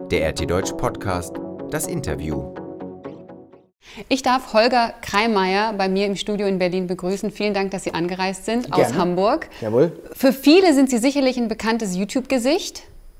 Der RT Deutsch Podcast, das Interview. Ich darf Holger Kreimeier bei mir im Studio in Berlin begrüßen. Vielen Dank, dass Sie angereist sind aus Hamburg. Jawohl. Für viele sind Sie sicherlich ein bekanntes YouTube-Gesicht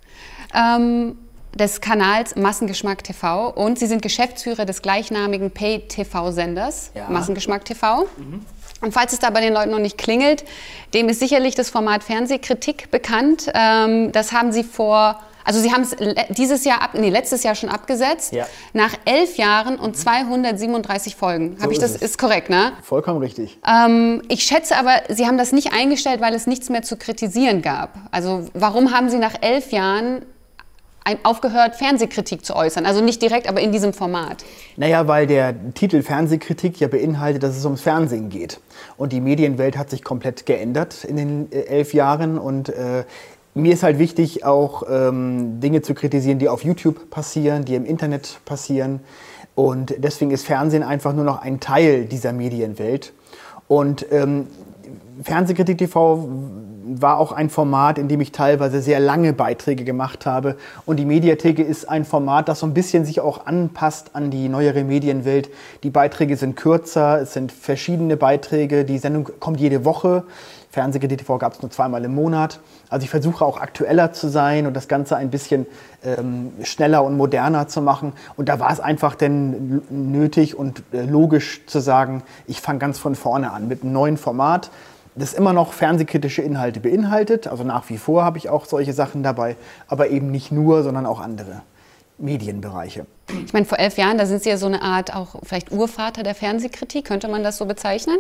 des Kanals Massengeschmack TV und Sie sind Geschäftsführer des gleichnamigen Pay-TV-Senders Massengeschmack TV. Und falls es da bei den Leuten noch nicht klingelt, dem ist sicherlich das Format Fernsehkritik bekannt. Das haben Sie Sie haben es letztes Jahr schon abgesetzt, nach 11 Jahren und 237 Folgen. Ist korrekt, ne? Vollkommen richtig. Ich schätze aber, Sie haben das nicht eingestellt, weil es nichts mehr zu kritisieren gab. Also warum haben Sie nach 11 Jahren aufgehört, Fernsehkritik zu äußern? Also nicht direkt, aber in diesem Format. Naja, weil der Titel Fernsehkritik ja beinhaltet, dass es ums Fernsehen geht. Und die Medienwelt hat sich komplett geändert in den 11 Jahren. Und mir ist halt wichtig, auch Dinge zu kritisieren, die auf YouTube passieren, die im Internet passieren. Und deswegen ist Fernsehen einfach nur noch ein Teil dieser Medienwelt. Und Fernsehkritik TV war auch ein Format, in dem ich teilweise sehr lange Beiträge gemacht habe. Und die Mediathek ist ein Format, das so ein bisschen sich auch anpasst an die neuere Medienwelt. Die Beiträge sind kürzer, es sind verschiedene Beiträge. Die Sendung kommt jede Woche. Fernsehkritik TV gab es nur zweimal im Monat. Also ich versuche auch aktueller zu sein und das Ganze ein bisschen schneller und moderner zu machen. Und da war es einfach denn nötig und logisch zu sagen, ich fange ganz von vorne an mit einem neuen Format, das immer noch fernsehkritische Inhalte beinhaltet. Also nach wie vor habe ich auch solche Sachen dabei, aber eben nicht nur, sondern auch andere Medienbereiche. Ich meine, vor 11 Jahren, da sind Sie ja so eine Art auch vielleicht Urvater der Fernsehkritik. Könnte man das so bezeichnen?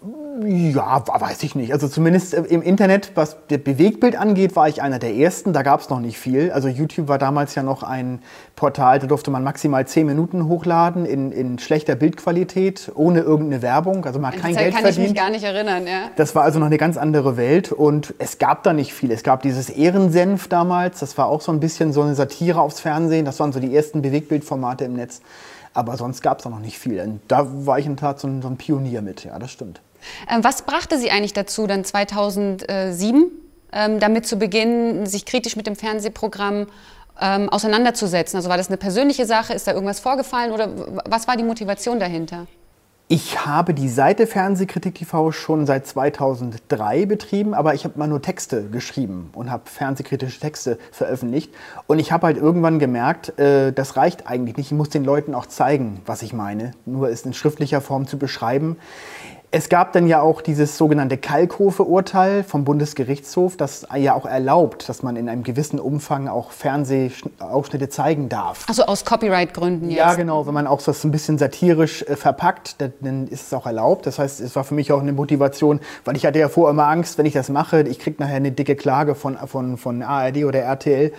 Ja, weiß ich nicht. Also zumindest im Internet, was das Bewegtbild angeht, war ich einer der Ersten. Da gab es noch nicht viel. Also YouTube war damals ja noch ein Portal, da durfte man maximal 10 Minuten hochladen in schlechter Bildqualität, ohne irgendeine Werbung. Also man hat kein Geld verdient. Das kann ich mich gar nicht erinnern, ja. Das war also noch eine ganz andere Welt und es gab da nicht viel. Es gab dieses Ehrensenf damals, das war auch so ein bisschen so eine Satire aufs Fernsehen. Das waren so die ersten Bewegtbildformate im Netz. Aber sonst gab es da noch nicht viel. Und da war ich in der Tat so ein Pionier mit, ja, das stimmt. Was brachte Sie eigentlich dazu, dann 2007 damit zu beginnen, sich kritisch mit dem Fernsehprogramm auseinanderzusetzen? Also war das eine persönliche Sache? Ist da irgendwas vorgefallen? Oder was war die Motivation dahinter? Ich habe die Seite Fernsehkritik TV schon seit 2003 betrieben, aber ich habe mal nur Texte geschrieben und habe fernsehkritische Texte veröffentlicht. Und ich habe halt irgendwann gemerkt, das reicht eigentlich nicht. Ich muss den Leuten auch zeigen, was ich meine. Nur es in schriftlicher Form zu beschreiben. Es gab dann ja auch dieses sogenannte Kalkofe-Urteil vom Bundesgerichtshof, das ja auch erlaubt, dass man in einem gewissen Umfang auch Fernsehausschnitte zeigen darf. Also aus Copyright-Gründen jetzt? Ja, genau. Wenn man auch das ein bisschen satirisch verpackt, dann ist es auch erlaubt. Das heißt, es war für mich auch eine Motivation, weil ich hatte ja vorher immer Angst, wenn ich das mache, ich kriege nachher eine dicke Klage von ARD oder RTL.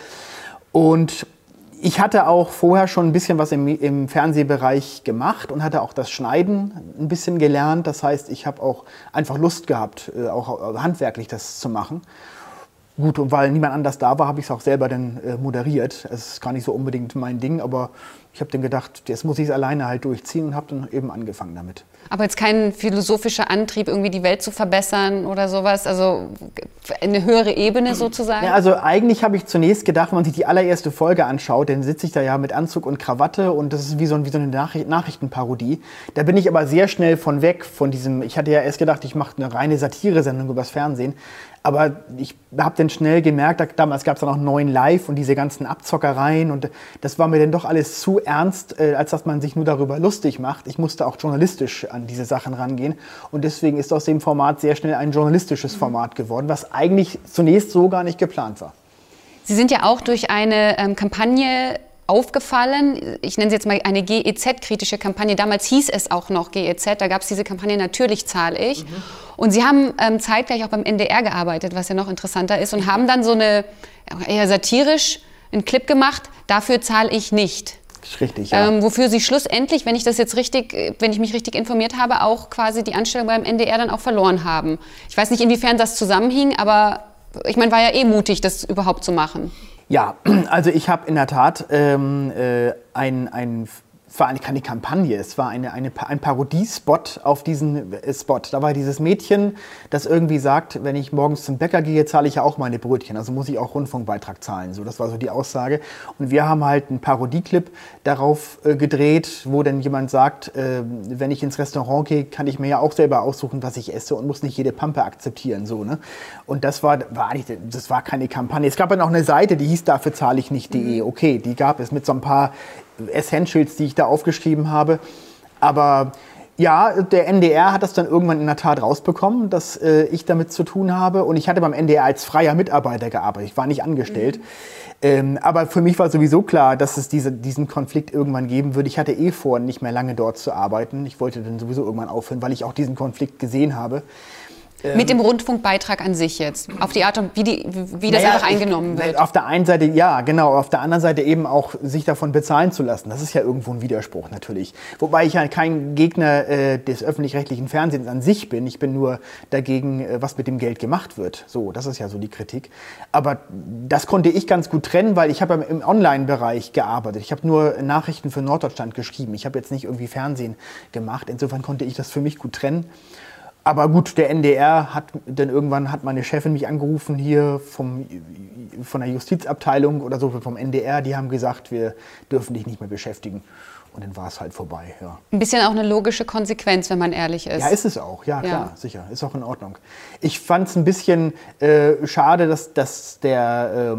Und ich hatte auch vorher schon ein bisschen was im Fernsehbereich gemacht und hatte auch das Schneiden ein bisschen gelernt. Das heißt, ich habe auch einfach Lust gehabt, auch handwerklich das zu machen. Gut, und weil niemand anders da war, habe ich es auch selber dann moderiert. Es ist gar nicht so unbedingt mein Ding, aber ich habe dann gedacht, jetzt muss ich es alleine halt durchziehen und habe dann eben angefangen damit. Aber jetzt kein philosophischer Antrieb, irgendwie die Welt zu verbessern oder sowas, also eine höhere Ebene sozusagen? Ja, also eigentlich habe ich zunächst gedacht, wenn man sich die allererste Folge anschaut, dann sitze ich da ja mit Anzug und Krawatte und das ist wie so eine Nachrichtenparodie. Da bin ich aber sehr schnell von weg von diesem, ich hatte ja erst gedacht, ich mache eine reine Satire-Sendung übers Fernsehen. Aber ich habe dann schnell gemerkt, damals gab es dann auch 9 Live und diese ganzen Abzockereien und das war mir dann doch alles zu ernst, als dass man sich nur darüber lustig macht. Ich musste auch journalistisch an diese Sachen rangehen und deswegen ist aus dem Format sehr schnell ein journalistisches Format geworden, was eigentlich zunächst so gar nicht geplant war. Sie sind ja auch durch eine Kampagne aufgefallen, ich nenne sie jetzt mal eine GEZ-kritische Kampagne, damals hieß es auch noch GEZ, da gab es diese Kampagne Natürlich zahle ich. Und Sie haben zeitgleich auch beim NDR gearbeitet, was ja noch interessanter ist, und haben dann so eine, eher satirisch, einen Clip gemacht, dafür zahle ich nicht. Richtig, ja. Wofür Sie schlussendlich, wenn ich mich richtig informiert habe, auch quasi die Anstellung beim NDR dann auch verloren haben. Ich weiß nicht, inwiefern das zusammenhing, aber ich meine, war ja mutig, das überhaupt zu machen. Ja, also ich habe in der Tat ein es war keine Kampagne, es war ein Parodiespot auf diesen Spot. Da war dieses Mädchen, das irgendwie sagt, wenn ich morgens zum Bäcker gehe, zahle ich ja auch meine Brötchen, also muss ich auch Rundfunkbeitrag zahlen. So, das war so die Aussage. Und wir haben halt einen Parodieclip darauf gedreht, wo dann jemand sagt, wenn ich ins Restaurant gehe, kann ich mir ja auch selber aussuchen, was ich esse und muss nicht jede Pampe akzeptieren. So, ne? Und das war keine Kampagne. Es gab dann auch eine Seite, die hieß dafür zahle ich nicht.de. Okay, die gab es mit so ein paar Essentials, die ich da aufgeschrieben habe. Aber ja, der NDR hat das dann irgendwann in der Tat rausbekommen, dass ich damit zu tun habe. Und ich hatte beim NDR als freier Mitarbeiter gearbeitet. Ich war nicht angestellt. Aber für mich war sowieso klar, dass es diesen Konflikt irgendwann geben würde. Ich hatte vor, nicht mehr lange dort zu arbeiten. Ich wollte dann sowieso irgendwann aufhören, weil ich auch diesen Konflikt gesehen habe. Mit dem Rundfunkbeitrag an sich jetzt, auf die Art und wie das einfach eingenommen wird. Auf der einen Seite ja, genau, auf der anderen Seite eben auch sich davon bezahlen zu lassen. Das ist ja irgendwo ein Widerspruch natürlich. Wobei ich ja kein Gegner des öffentlich-rechtlichen Fernsehens an sich bin. Ich bin nur dagegen, was mit dem Geld gemacht wird. So, das ist ja so die Kritik. Aber das konnte ich ganz gut trennen, weil ich habe im Online-Bereich gearbeitet. Ich habe nur Nachrichten für Norddeutschland geschrieben. Ich habe jetzt nicht irgendwie Fernsehen gemacht. Insofern konnte ich das für mich gut trennen. Aber gut, der NDR hat meine Chefin mich angerufen hier von der Justizabteilung oder so vom NDR. Die haben gesagt, wir dürfen dich nicht mehr beschäftigen. Und dann war es halt vorbei, ja. Ein bisschen auch eine logische Konsequenz, wenn man ehrlich ist. Ja, ist es auch. Ja, klar, sicher. Ist auch in Ordnung. Ich fand es ein bisschen schade, dass der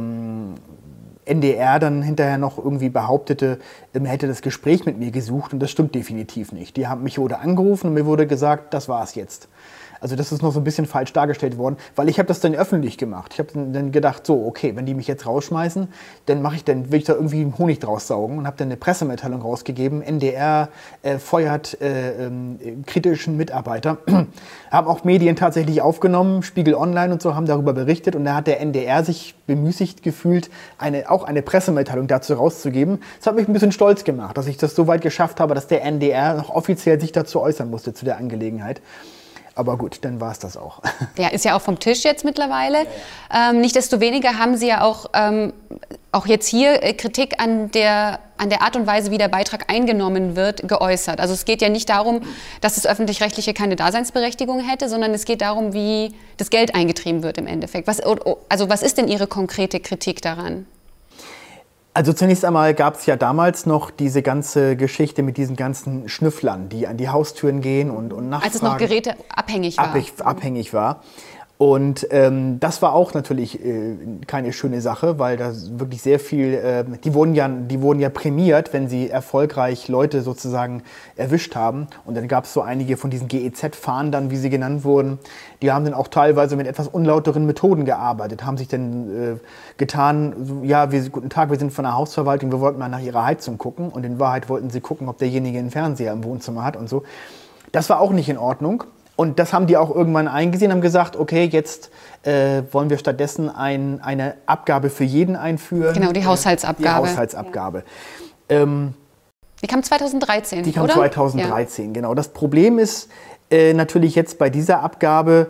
NDR dann hinterher noch irgendwie behauptete, er hätte das Gespräch mit mir gesucht und das stimmt definitiv nicht. Mich wurde angerufen und mir wurde gesagt, das war's jetzt. Also das ist noch so ein bisschen falsch dargestellt worden, weil ich habe das dann öffentlich gemacht. Ich habe dann gedacht, so, okay, wenn die mich jetzt rausschmeißen, dann will ich da irgendwie Honig draus saugen und habe dann eine Pressemitteilung rausgegeben. NDR feuert kritischen Mitarbeiter. Haben auch Medien tatsächlich aufgenommen, Spiegel Online und so, haben darüber berichtet und da hat der NDR sich bemüßigt gefühlt, auch eine Pressemitteilung dazu rauszugeben. Das hat mich ein bisschen stolz gemacht, dass ich das so weit geschafft habe, dass der NDR noch offiziell sich dazu äußern musste, zu der Angelegenheit. Aber gut, dann war es das auch. Ja, ist ja auch vom Tisch jetzt mittlerweile. Ja. Nichtsdestoweniger haben Sie ja auch jetzt hier Kritik an der Art und Weise, wie der Beitrag eingenommen wird, geäußert. Also es geht ja nicht darum, dass das Öffentlich-Rechtliche keine Daseinsberechtigung hätte, sondern es geht darum, wie das Geld eingetrieben wird im Endeffekt. Was ist denn Ihre konkrete Kritik daran? Also zunächst einmal gab es ja damals noch diese ganze Geschichte mit diesen ganzen Schnüfflern, die an die Haustüren gehen und nachfragen. Als es noch geräteabhängig war. Abhängig war. Und das war auch natürlich keine schöne Sache, weil da wirklich sehr viel, die wurden ja prämiert, wenn sie erfolgreich Leute sozusagen erwischt haben. Und dann gab es so einige von diesen GEZ-Fahndern, wie sie genannt wurden, die haben dann auch teilweise mit etwas unlauteren Methoden gearbeitet, haben sich dann getan, so, ja, guten Tag, wir sind von der Hausverwaltung, wir wollten mal nach ihrer Heizung gucken. Und in Wahrheit wollten sie gucken, ob derjenige einen Fernseher im Wohnzimmer hat und so. Das war auch nicht in Ordnung. Und das haben die auch irgendwann eingesehen, haben gesagt, okay, jetzt wollen wir stattdessen eine Abgabe für jeden einführen. Genau, die Haushaltsabgabe. Die Haushaltsabgabe. Ja. Die kam 2013, Die kam 2013, ja. Genau. Das Problem ist natürlich jetzt bei dieser Abgabe,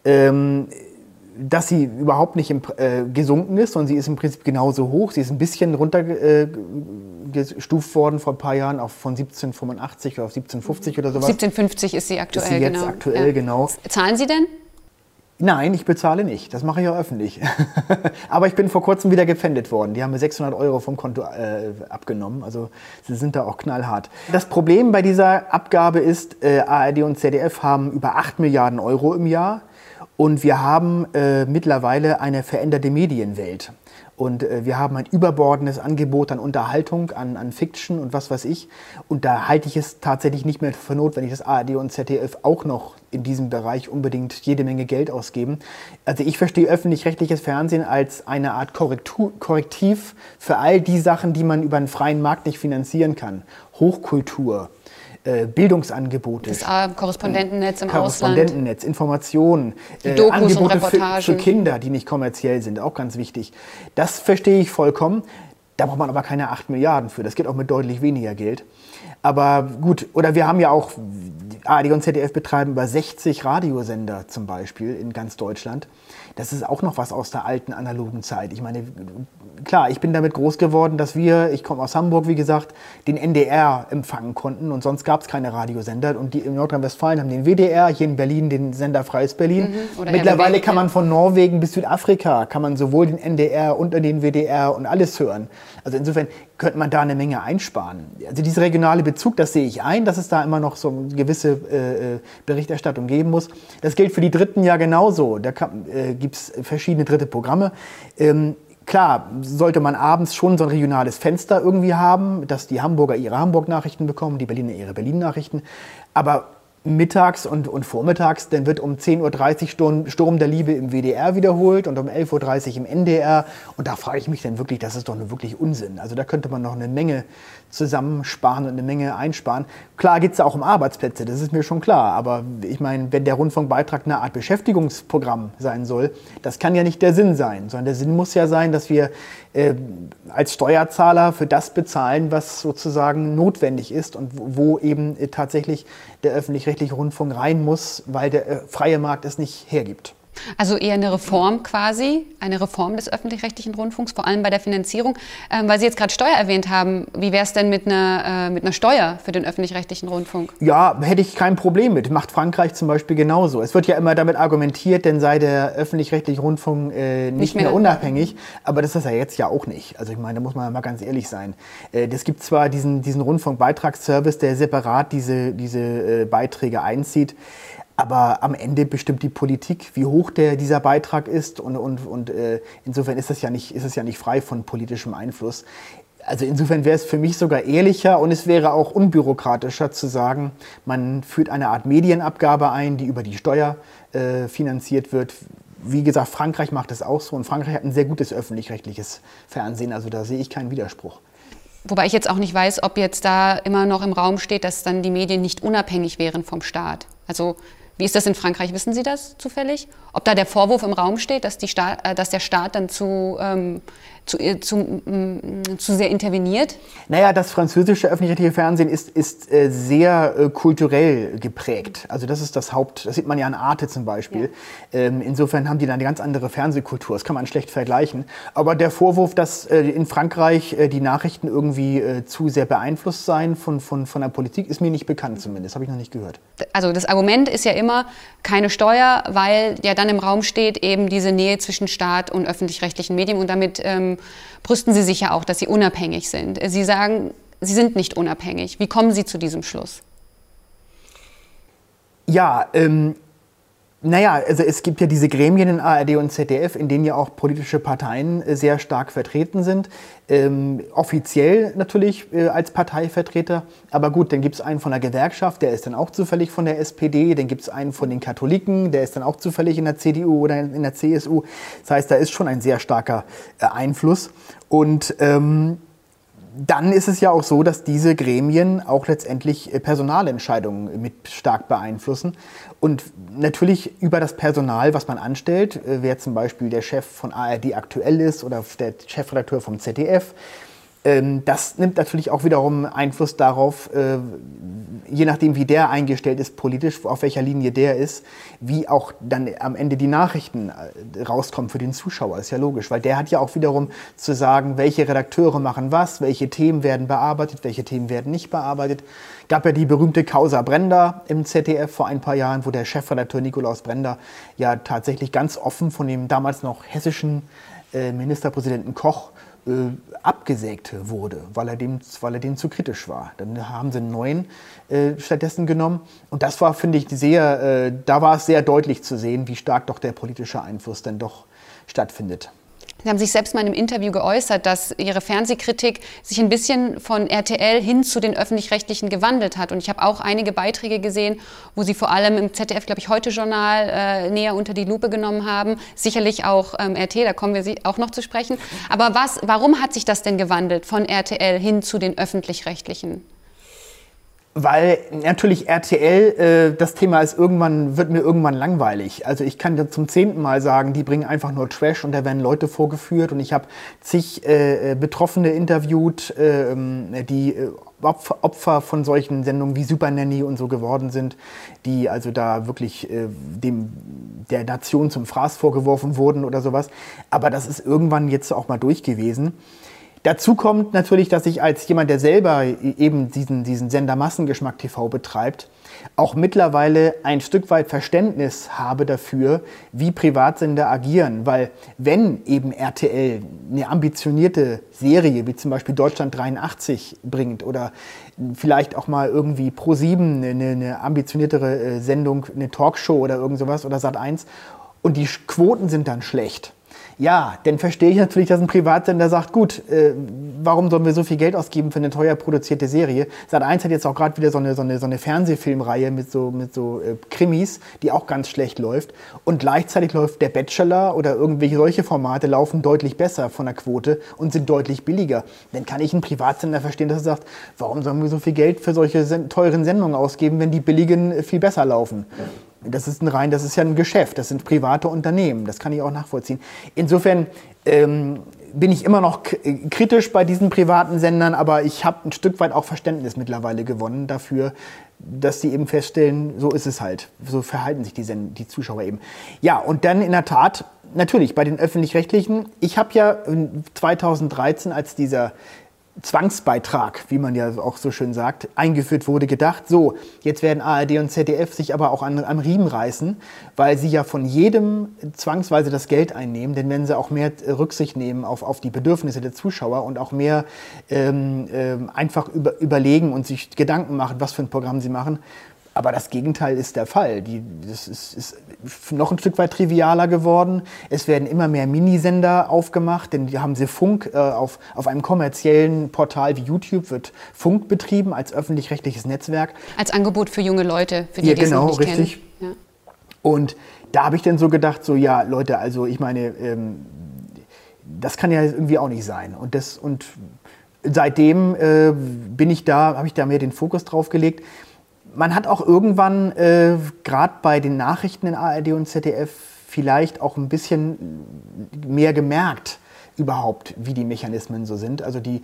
dass sie überhaupt nicht gesunken ist, sondern sie ist im Prinzip genauso hoch. Sie ist ein bisschen runtergestuft worden vor ein paar Jahren von 17,85 auf 17,50 oder sowas. 17,50 ist sie aktuell, ist sie jetzt aktuell, genau. Zahlen Sie denn? Nein, ich bezahle nicht. Das mache ich auch öffentlich. Aber ich bin vor kurzem wieder gepfändet worden. Die haben mir 600 € vom Konto abgenommen. Also sie sind da auch knallhart. Das Problem bei dieser Abgabe ist, ARD und ZDF haben über 8 Milliarden € im Jahr. Und wir haben mittlerweile eine veränderte Medienwelt. Und wir haben ein überbordendes Angebot an Unterhaltung, an Fiction und was weiß ich. Und da halte ich es tatsächlich nicht mehr für notwendig, dass ARD und ZDF auch noch in diesem Bereich unbedingt jede Menge Geld ausgeben. Also ich verstehe öffentlich-rechtliches Fernsehen als eine Art Korrektiv für all die Sachen, die man über einen freien Markt nicht finanzieren kann. Hochkultur. Bildungsangebote. Das Korrespondentennetz im Korrespondentennetz, Informationen, Dokus Angebote und Reportagen. für Kinder, die nicht kommerziell sind, auch ganz wichtig. Das verstehe ich vollkommen. Da braucht man aber keine 8 Milliarden für. Das geht auch mit deutlich weniger Geld. Aber gut, oder wir haben ja auch, ARD und ZDF betreiben über 60 Radiosender zum Beispiel in ganz Deutschland. Das ist auch noch was aus der alten analogen Zeit. Ich meine, klar, ich bin damit groß geworden, dass ich komme aus Hamburg, wie gesagt, den NDR empfangen konnten und sonst gab es keine Radiosender. Und die in Nordrhein-Westfalen haben den WDR, hier in Berlin den Sender Freies Berlin. Mittlerweile kann man von Norwegen bis Südafrika, kann man sowohl den NDR und den WDR und alles hören. Also insofern könnte man da eine Menge einsparen. Also dieser regionale Bezug, das sehe ich ein, dass es da immer noch so eine gewisse Berichterstattung geben muss. Das gilt für die Dritten ja genauso. Da gibt es verschiedene dritte Programme. Klar, sollte man abends schon so ein regionales Fenster irgendwie haben, dass die Hamburger ihre Hamburg-Nachrichten bekommen, die Berliner ihre Berlin-Nachrichten. Aber mittags und vormittags, dann wird um 10.30 Uhr Sturm der Liebe im WDR wiederholt und um 11.30 Uhr im NDR. Und da frage ich mich dann wirklich, das ist doch wirklich Unsinn. Also da könnte man noch eine Menge zusammensparen und eine Menge einsparen. Klar geht es auch um Arbeitsplätze, das ist mir schon klar. Aber ich meine, wenn der Rundfunkbeitrag eine Art Beschäftigungsprogramm sein soll, das kann ja nicht der Sinn sein. Sondern der Sinn muss ja sein, dass wir als Steuerzahler für das bezahlen, was sozusagen notwendig ist und wo eben tatsächlich der öffentlich-rechtliche Rundfunk rein muss, weil der freie Markt es nicht hergibt. Also eher eine Reform quasi, eine Reform des öffentlich-rechtlichen Rundfunks, vor allem bei der Finanzierung. Weil Sie jetzt gerade Steuer erwähnt haben, wie wäre es denn mit einer Steuer für den öffentlich-rechtlichen Rundfunk? Ja, hätte ich kein Problem mit. Macht Frankreich zum Beispiel genauso. Es wird ja immer damit argumentiert, denn sei der öffentlich-rechtliche Rundfunk nicht mehr unabhängig. Aber das ist er jetzt ja auch nicht. Also ich meine, da muss man mal ganz ehrlich sein. Es gibt zwar diesen Rundfunkbeitragsservice, der separat diese Beiträge einzieht. Aber am Ende bestimmt die Politik, wie hoch dieser Beitrag ist und insofern ist es ja nicht frei von politischem Einfluss. Also insofern wäre es für mich sogar ehrlicher und es wäre auch unbürokratischer zu sagen, man führt eine Art Medienabgabe ein, die über die Steuer finanziert wird. Wie gesagt, Frankreich macht es auch so und Frankreich hat ein sehr gutes öffentlich-rechtliches Fernsehen, also da sehe ich keinen Widerspruch. Wobei ich jetzt auch nicht weiß, ob jetzt da immer noch im Raum steht, dass dann die Medien nicht unabhängig wären vom Staat. Also wie ist das in Frankreich? Wissen Sie das zufällig? Ob da der Vorwurf im Raum steht, dass der Staat dann zu sehr interveniert? Naja, das französische öffentlich-rechtliche Fernsehen ist sehr kulturell geprägt. Also das ist das sieht man ja an Arte zum Beispiel. Ja. Insofern haben die da eine ganz andere Fernsehkultur. Das kann man schlecht vergleichen. Aber der Vorwurf, dass in Frankreich die Nachrichten irgendwie zu sehr beeinflusst seien von der Politik, ist mir nicht bekannt zumindest. Habe ich noch nicht gehört. Also das Argument ist ja immer keine Steuer, weil ja dann im Raum steht eben diese Nähe zwischen Staat und öffentlich-rechtlichen Medien und damit brüsten Sie sich ja auch, dass Sie unabhängig sind. Sie sagen, Sie sind nicht unabhängig. Wie kommen Sie zu diesem Schluss? Ja, also es gibt ja diese Gremien in ARD und ZDF, in denen ja auch politische Parteien sehr stark vertreten sind. Offiziell natürlich als Parteivertreter. Aber gut, dann gibt es einen von der Gewerkschaft, der ist dann auch zufällig von der SPD. Dann gibt es einen von den Katholiken, der ist dann auch zufällig in der CDU oder in der CSU. Das heißt, da ist schon ein sehr starker Einfluss. Und dann ist es ja auch so, dass diese Gremien auch letztendlich Personalentscheidungen mit stark beeinflussen. Und natürlich über das Personal, was man anstellt, wer zum Beispiel der Chef von ARD aktuell ist oder der Chefredakteur vom ZDF, das nimmt natürlich auch wiederum Einfluss darauf, je nachdem wie der eingestellt ist politisch, auf welcher Linie der ist, wie auch dann am Ende die Nachrichten rauskommen für den Zuschauer. Ist ja logisch, weil der hat ja auch wiederum zu sagen, welche Redakteure machen was, welche Themen werden bearbeitet, welche Themen werden nicht bearbeitet. Gab ja die berühmte Causa Brenda im ZDF vor ein paar Jahren, wo der Chefredakteur Nikolaus Brenda ja tatsächlich ganz offen von dem damals noch hessischen Ministerpräsidenten Koch abgesägt wurde, weil er dem zu kritisch war. Dann haben sie einen neuen stattdessen genommen. Und das war, finde ich, da war es sehr deutlich zu sehen, wie stark doch der politische Einfluss dann doch stattfindet. Sie haben sich selbst mal in einem Interview geäußert, dass Ihre Fernsehkritik sich ein bisschen von RTL hin zu den Öffentlich-Rechtlichen gewandelt hat. Und ich habe auch einige Beiträge gesehen, wo Sie vor allem im ZDF, glaube ich, Heute-Journal näher unter die Lupe genommen haben. Sicherlich auch RT, da kommen wir auch noch zu sprechen. Aber warum hat sich das denn gewandelt von RTL hin zu den Öffentlich-Rechtlichen? Weil natürlich RTL, das Thema ist wird mir irgendwann langweilig. Also ich kann ja zum 10. Mal sagen, die bringen einfach nur Trash und da werden Leute vorgeführt und ich habe zig Betroffene interviewt, die Opfer von solchen Sendungen wie Super Nanny und so geworden sind, die also da wirklich der Nation zum Fraß vorgeworfen wurden oder sowas. Aber das ist irgendwann jetzt auch mal durch gewesen. Dazu kommt natürlich, dass ich als jemand, der selber eben diesen Sender Massengeschmack TV betreibt, auch mittlerweile ein Stück weit Verständnis habe dafür, wie Privatsender agieren. Weil wenn eben RTL eine ambitionierte Serie, wie zum Beispiel Deutschland 83 bringt oder vielleicht auch mal irgendwie Pro7 eine ambitioniertere Sendung, eine Talkshow oder irgend sowas oder Sat.1 und die Quoten sind dann schlecht, ja, dann verstehe ich natürlich, dass ein Privatsender sagt, gut, warum sollen wir so viel Geld ausgeben für eine teuer produzierte Serie? Sat.1 hat jetzt auch gerade wieder so eine Fernsehfilmreihe mit so Krimis, die auch ganz schlecht läuft. Und gleichzeitig läuft der Bachelor oder irgendwelche solche Formate laufen deutlich besser von der Quote und sind deutlich billiger. Dann kann ich einen Privatsender verstehen, dass er sagt, warum sollen wir so viel Geld für solche teuren Sendungen ausgeben, wenn die billigen viel besser laufen? Das ist ja ein Geschäft, das sind private Unternehmen, das kann ich auch nachvollziehen. Insofern bin ich immer noch kritisch bei diesen privaten Sendern, aber ich habe ein Stück weit auch Verständnis mittlerweile gewonnen dafür, dass die eben feststellen, so ist es halt, so verhalten sich die Zuschauer eben. Ja, und dann in der Tat, natürlich bei den Öffentlich-Rechtlichen, ich habe ja 2013, als dieser Zwangsbeitrag, wie man ja auch so schön sagt, eingeführt wurde, gedacht, so, jetzt werden ARD und ZDF sich aber auch am Riemen reißen, weil sie ja von jedem zwangsweise das Geld einnehmen, denn wenn sie auch mehr Rücksicht nehmen auf die Bedürfnisse der Zuschauer und auch mehr einfach überlegen und sich Gedanken machen, was für ein Programm sie machen. Aber das Gegenteil ist der Fall. Das ist noch ein Stück weit trivialer geworden. Es werden immer mehr Minisender aufgemacht, denn die haben sie Funk. Auf einem kommerziellen Portal wie YouTube wird Funk betrieben als öffentlich-rechtliches Netzwerk. Als Angebot für junge Leute, für die, die es noch nicht richtig. Kennen. Ja. Und da habe ich dann so gedacht, so ja, Leute, also ich meine, das kann ja irgendwie auch nicht sein. Und seitdem habe ich da mehr den Fokus drauf gelegt. Man hat auch irgendwann, gerade bei den Nachrichten in ARD und ZDF, vielleicht auch ein bisschen mehr gemerkt, überhaupt, wie die Mechanismen so sind. Also die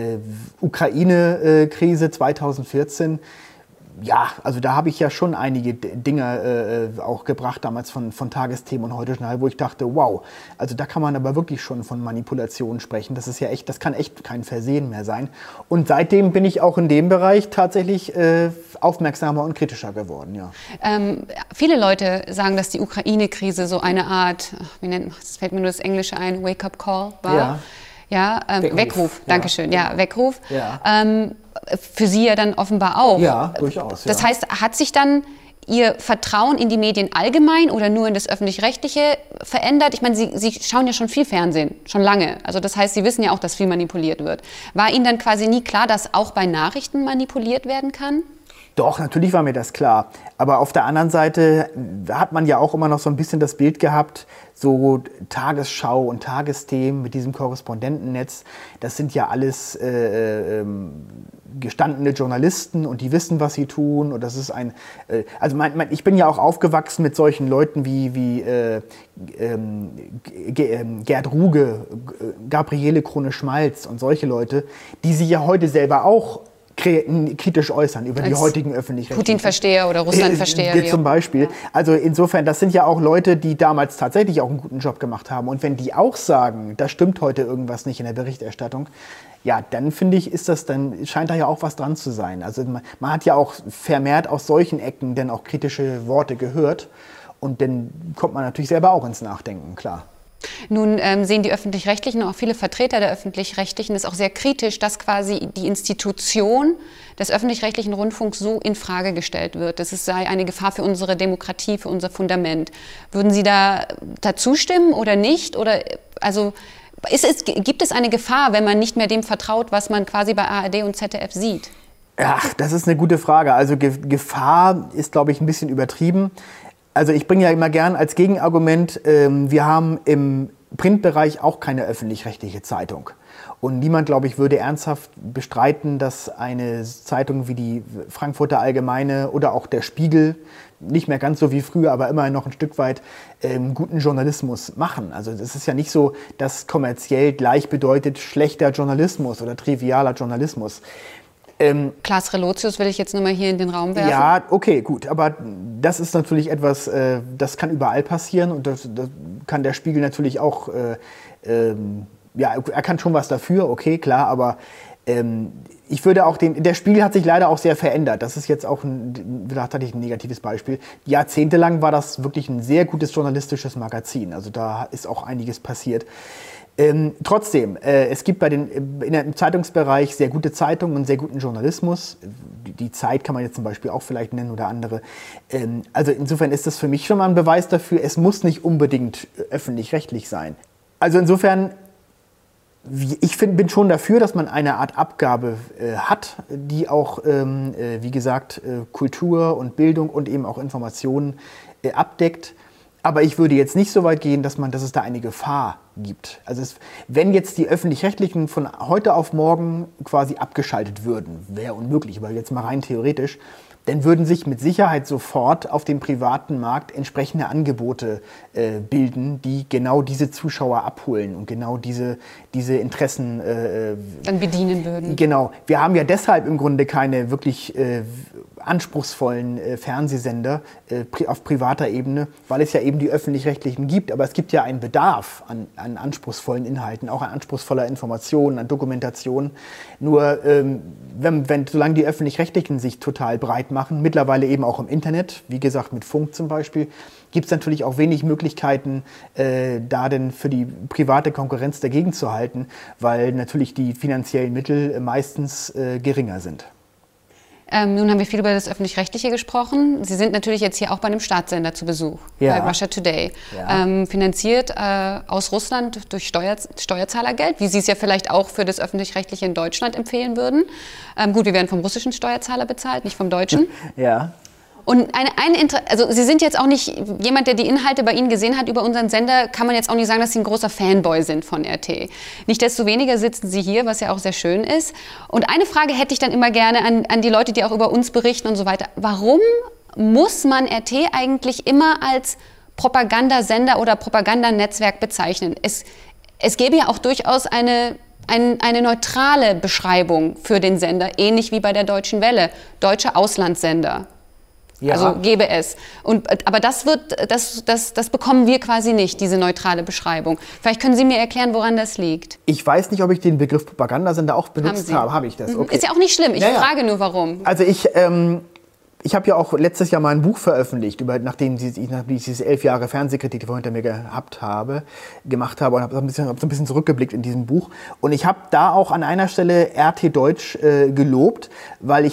Ukraine-Krise 2014, ja, also da habe ich ja schon einige Dinge auch gebracht, damals von Tagesthemen und Heute Journal, wo ich dachte, wow, also da kann man aber wirklich schon von Manipulation sprechen. Das kann echt kein Versehen mehr sein. Und seitdem bin ich auch in dem Bereich tatsächlich aufmerksamer und kritischer geworden, ja. Viele Leute sagen, dass die Ukraine-Krise so eine Art, es fällt mir nur das Englische ein, Wake-up-Call war. Ja. Ja, Weckruf, Dankeschön, ja, Weckruf. Ja. Für Sie ja dann offenbar auch. Ja, durchaus. Das heißt, hat sich dann Ihr Vertrauen in die Medien allgemein oder nur in das Öffentlich-Rechtliche verändert? Ich meine, Sie schauen ja schon viel Fernsehen, schon lange. Also das heißt, Sie wissen ja auch, dass viel manipuliert wird. War Ihnen dann quasi nie klar, dass auch bei Nachrichten manipuliert werden kann? Doch, natürlich war mir das klar. Aber auf der anderen Seite hat man ja auch immer noch so ein bisschen das Bild gehabt, so Tagesschau und Tagesthemen mit diesem Korrespondentennetz, das sind ja alles gestandene Journalisten und die wissen, was sie tun. Und das ist ich bin ja auch aufgewachsen mit solchen Leuten wie Gerd Ruge, Gabriele Krone-Schmalz und solche Leute, die sich ja heute selber auch kritisch äußern über die heutigen Öffentlich-Rechtlichen. Putin-Versteher oder Russland-Versteher. Zum Beispiel. Ja. Also insofern, das sind ja auch Leute, die damals tatsächlich auch einen guten Job gemacht haben. Und wenn die auch sagen, da stimmt heute irgendwas nicht in der Berichterstattung, ja, dann finde ich, scheint da ja auch was dran zu sein. Also man hat ja auch vermehrt aus solchen Ecken dann auch kritische Worte gehört. Und dann kommt man natürlich selber auch ins Nachdenken, klar. Nun sehen die Öffentlich-Rechtlichen und auch viele Vertreter der Öffentlich-Rechtlichen es auch sehr kritisch, dass quasi die Institution des öffentlich-rechtlichen Rundfunks so in Frage gestellt wird. Das sei eine Gefahr für unsere Demokratie, für unser Fundament. Würden Sie dazu stimmen oder nicht? Oder also gibt es eine Gefahr, wenn man nicht mehr dem vertraut, was man quasi bei ARD und ZDF sieht? Ach, das ist eine gute Frage. Also Gefahr ist, glaube ich, ein bisschen übertrieben. Also ich bringe ja immer gern als Gegenargument, wir haben im Printbereich auch keine öffentlich-rechtliche Zeitung. Und niemand, glaube ich, würde ernsthaft bestreiten, dass eine Zeitung wie die Frankfurter Allgemeine oder auch der Spiegel, nicht mehr ganz so wie früher, aber immerhin noch ein Stück weit guten Journalismus machen. Also es ist ja nicht so, dass kommerziell gleich bedeutet schlechter Journalismus oder trivialer Journalismus. Klaas Relotius will ich jetzt nur mal hier in den Raum werfen. Ja, okay, gut. Aber das ist natürlich etwas, das kann überall passieren und das kann der Spiegel natürlich auch, ja, er kann schon was dafür, okay, klar, aber ich würde auch der Spiegel hat sich leider auch sehr verändert. Das ist jetzt auch vielleicht hatte ich ein negatives Beispiel. Jahrzehntelang war das wirklich ein sehr gutes journalistisches Magazin. Also da ist auch einiges passiert. Trotzdem, es gibt im Zeitungsbereich sehr gute Zeitungen und sehr guten Journalismus. Die Zeit kann man jetzt zum Beispiel auch vielleicht nennen oder andere. Also insofern ist das für mich schon mal ein Beweis dafür, es muss nicht unbedingt öffentlich-rechtlich sein. Also insofern, bin schon dafür, dass man eine Art Abgabe hat, die auch, wie gesagt, Kultur und Bildung und eben auch Informationen abdeckt. Aber ich würde jetzt nicht so weit gehen, dass es da eine Gefahr gibt. Also wenn jetzt die Öffentlich-Rechtlichen von heute auf morgen quasi abgeschaltet würden, wäre unmöglich, aber jetzt mal rein theoretisch, dann würden sich mit Sicherheit sofort auf dem privaten Markt entsprechende Angebote bilden, die genau diese Zuschauer abholen und genau diese Interessen dann bedienen würden. Genau. Wir haben ja deshalb im Grunde keine wirklich anspruchsvollen Fernsehsender auf privater Ebene, weil es ja eben die Öffentlich-Rechtlichen gibt. Aber es gibt ja einen Bedarf an anspruchsvollen Inhalten, auch an anspruchsvoller Information, an Dokumentation. Nur solange die Öffentlich-Rechtlichen sich total breit machen, mittlerweile eben auch im Internet, wie gesagt mit Funk zum Beispiel, gibt es natürlich auch wenig Möglichkeiten, da denn für die private Konkurrenz dagegen zu halten, weil natürlich die finanziellen Mittel meistens geringer sind. Nun haben wir viel über das Öffentlich-Rechtliche gesprochen. Sie sind natürlich jetzt hier auch bei einem Staatssender zu Besuch, bei Russia Today. Ja. Finanziert aus Russland durch Steuerzahlergeld, wie Sie es ja vielleicht auch für das Öffentlich-Rechtliche in Deutschland empfehlen würden. Gut, wir werden vom russischen Steuerzahler bezahlt, nicht vom deutschen. Ja. Und also Sie sind jetzt auch nicht jemand, der die Inhalte bei Ihnen gesehen hat über unseren Sender, kann man jetzt auch nicht sagen, dass Sie ein großer Fanboy sind von RT. Nichtsdestoweniger sitzen Sie hier, was ja auch sehr schön ist. Und eine Frage hätte ich dann immer gerne an die Leute, die auch über uns berichten und so weiter. Warum muss man RT eigentlich immer als Propagandasender oder Propagandanetzwerk bezeichnen? Es gäbe ja auch durchaus eine neutrale Beschreibung für den Sender, ähnlich wie bei der Deutschen Welle, deutsche Auslandssender. Ja. Also gäbe es. Aber das bekommen wir quasi nicht, diese neutrale Beschreibung. Vielleicht können Sie mir erklären, woran das liegt. Ich weiß nicht, ob ich den Begriff Propagandasender auch benutzt habe. Habe ich das? Okay. Ist ja auch nicht schlimm. Ich frage nur, warum. Also ich habe ja auch letztes Jahr mal ein Buch veröffentlicht, nachdem ich diese 11 Jahre Fernsehkritik, die ich hinter mir gemacht habe und habe so ein bisschen zurückgeblickt in diesem Buch. Und ich habe da auch an einer Stelle RT Deutsch gelobt, weil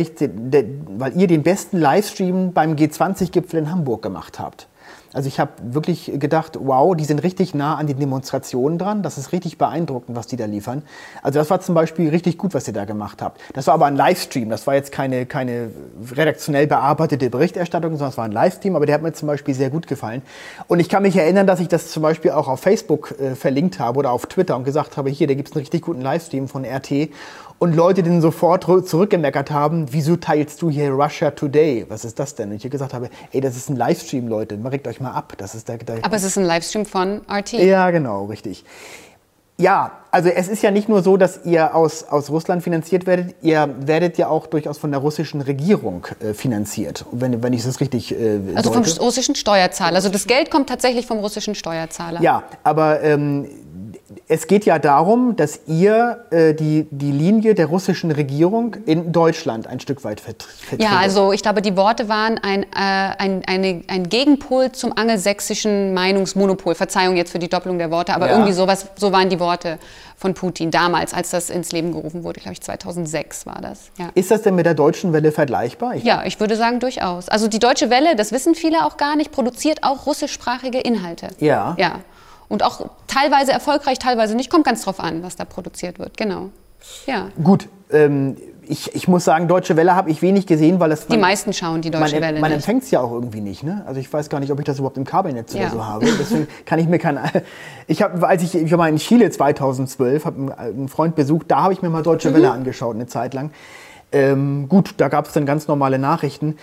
ihr den besten Livestream beim G20-Gipfel in Hamburg gemacht habt. Also ich habe wirklich gedacht, wow, die sind richtig nah an den Demonstrationen dran. Das ist richtig beeindruckend, was die da liefern. Also das war zum Beispiel richtig gut, was ihr da gemacht habt. Das war aber ein Livestream. Das war jetzt keine redaktionell bearbeitete Berichterstattung, sondern es war ein Livestream. Aber der hat mir zum Beispiel sehr gut gefallen. Und ich kann mich erinnern, dass ich das zum Beispiel auch auf Facebook verlinkt habe oder auf Twitter und gesagt habe, hier, da gibt es einen richtig guten Livestream von RT. Und Leute, die dann sofort zurückgemeckert haben, wieso teilst du hier Russia Today? Was ist das denn? Und ich gesagt habe, ey, das ist ein Livestream, Leute, regt euch mal ab. Das ist Aber es ist ein Livestream von RT. Ja, genau, richtig. Ja, also es ist ja nicht nur so, dass ihr aus Russland finanziert werdet, ihr werdet ja auch durchaus von der russischen Regierung finanziert, wenn ich das richtig also vom russischen Steuerzahler. Also das Geld kommt tatsächlich vom russischen Steuerzahler. Ja, aber es geht ja darum, dass ihr die Linie der russischen Regierung in Deutschland ein Stück weit vertretet. Ja, also ich glaube, die Worte waren ein Gegenpol zum angelsächsischen Meinungsmonopol. Verzeihung jetzt für die Doppelung der Worte, aber irgendwie so waren die Worte von Putin damals, als das ins Leben gerufen wurde. Glaube ich, 2006 war das. Ja. Ist das denn mit der Deutschen Welle vergleichbar? Ich würde sagen, durchaus. Also die Deutsche Welle, das wissen viele auch gar nicht, produziert auch russischsprachige Inhalte. Ja. Ja. Und auch teilweise erfolgreich, teilweise nicht. Kommt ganz drauf an, was da produziert wird. Genau. Ja. Gut. Ich muss sagen, Deutsche Welle habe ich wenig gesehen, weil es... Die meisten schauen die Deutsche Welle Man nicht. empfängt es ja auch irgendwie nicht. Ne? Also ich weiß gar nicht, ob ich das überhaupt im Kabelnetz oder so habe. Deswegen kann ich mir ich war mal in Chile 2012, habe einen Freund besucht, da habe ich mir mal Deutsche Welle angeschaut, eine Zeit lang. Gut, da gab es dann ganz normale Nachrichten.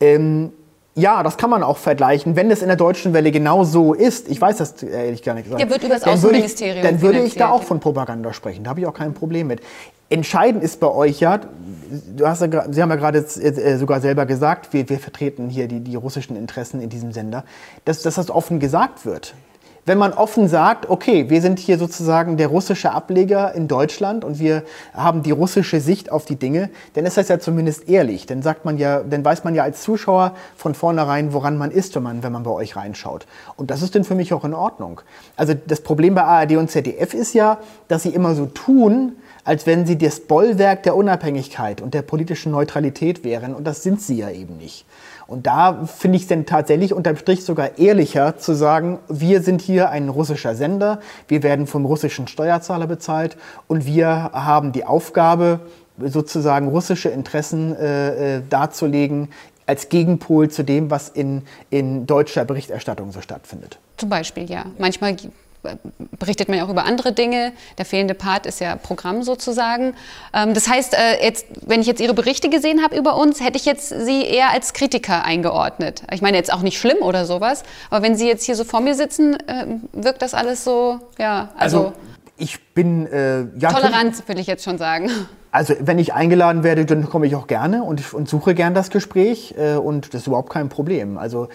Ja, das kann man auch vergleichen. Wenn es in der Deutschen Welle genau so ist, ich weiß das ehrlich gar nicht gesagt. Ja, wird über das Außenministerium dann würde ich da auch von Propaganda sprechen. Da habe ich auch kein Problem mit. Entscheidend ist bei euch ja, Sie haben ja gerade sogar selber gesagt, wir vertreten hier die russischen Interessen in diesem Sender, dass das offen gesagt wird. Wenn man offen sagt, okay, wir sind hier sozusagen der russische Ableger in Deutschland und wir haben die russische Sicht auf die Dinge, dann ist das ja zumindest ehrlich. Dann weiß man ja als Zuschauer von vornherein, woran man ist, wenn man bei euch reinschaut. Und das ist dann für mich auch in Ordnung. Also das Problem bei ARD und ZDF ist ja, dass sie immer so tun, als wenn sie das Bollwerk der Unabhängigkeit und der politischen Neutralität wären. Und das sind sie ja eben nicht. Und da finde ich es dann tatsächlich unterm Strich sogar ehrlicher zu sagen, wir sind hier ein russischer Sender, wir werden vom russischen Steuerzahler bezahlt und wir haben die Aufgabe, sozusagen russische Interessen darzulegen, als Gegenpol zu dem, was in deutscher Berichterstattung so stattfindet. Zum Beispiel, ja. Manchmal berichtet man ja auch über andere Dinge. Der fehlende Part ist ja Programm sozusagen. Das heißt, wenn ich jetzt Ihre Berichte gesehen habe über uns, hätte ich jetzt Sie eher als Kritiker eingeordnet. Ich meine jetzt auch nicht schlimm oder sowas, aber wenn Sie jetzt hier so vor mir sitzen, wirkt das alles so, ja, also ich bin... Toleranz will ich jetzt schon sagen. Also wenn ich eingeladen werde, dann komme ich auch gerne und suche gern das Gespräch und das ist überhaupt kein Problem. Also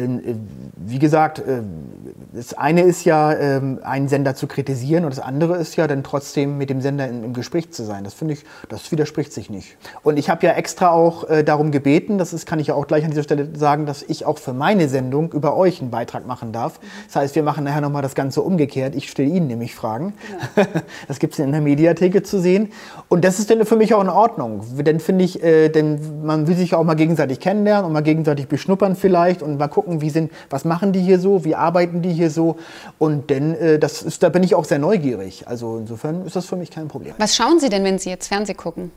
wie gesagt, das eine ist ja, einen Sender zu kritisieren und das andere ist ja dann trotzdem mit dem Sender im Gespräch zu sein. Das finde ich, das widerspricht sich nicht. Und ich habe ja extra auch darum gebeten, kann ich ja auch gleich an dieser Stelle sagen, dass ich auch für meine Sendung über euch einen Beitrag machen darf. Das heißt, wir machen nachher nochmal das Ganze umgekehrt. Ich stelle Ihnen nämlich Fragen. Ja. Das gibt es in der Mediatheke zu sehen. Und das ist für mich auch in Ordnung. Dann finde ich, denn man will sich auch mal gegenseitig kennenlernen und mal gegenseitig beschnuppern vielleicht und mal gucken, was machen die hier so, wie arbeiten die hier so. Und dann, da bin ich auch sehr neugierig. Also insofern ist das für mich kein Problem. Was schauen Sie denn, wenn Sie jetzt Fernsehen gucken?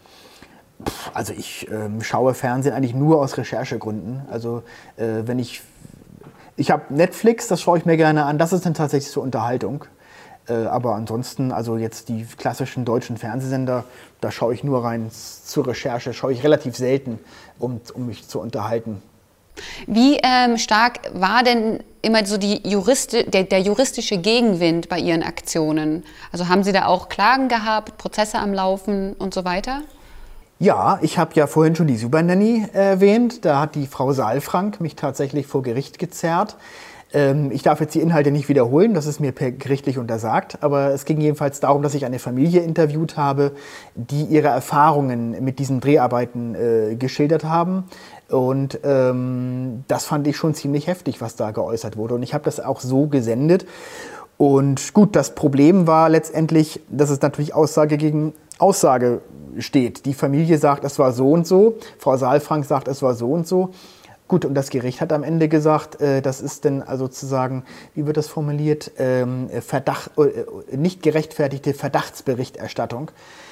Also ich schaue Fernsehen eigentlich nur aus Recherchegründen. Also wenn ich habe Netflix, das schaue ich mir gerne an. Das ist dann tatsächlich zur Unterhaltung. Aber ansonsten, also jetzt die klassischen deutschen Fernsehsender, da schaue ich nur rein zur Recherche, schaue ich relativ selten, um mich zu unterhalten. Wie stark war denn immer so der juristische Gegenwind bei Ihren Aktionen? Also haben Sie da auch Klagen gehabt, Prozesse am Laufen und so weiter? Ja, ich habe ja vorhin schon die Supernanny erwähnt. Da hat die Frau Saalfrank mich tatsächlich vor Gericht gezerrt. Ich darf jetzt die Inhalte nicht wiederholen, das ist mir gerichtlich untersagt, aber es ging jedenfalls darum, dass ich eine Familie interviewt habe, die ihre Erfahrungen mit diesen Dreharbeiten geschildert haben. Und das fand ich schon ziemlich heftig, was da geäußert wurde. Und ich habe das auch so gesendet. Und gut, das Problem war letztendlich, dass es natürlich Aussage gegen Aussage steht. Die Familie sagt, es war so und so, Frau Saalfrank sagt, es war so und so. Gut, und das Gericht hat am Ende gesagt, das ist denn also sozusagen, wie wird das formuliert, nicht gerechtfertigte Verdachtsberichterstattung.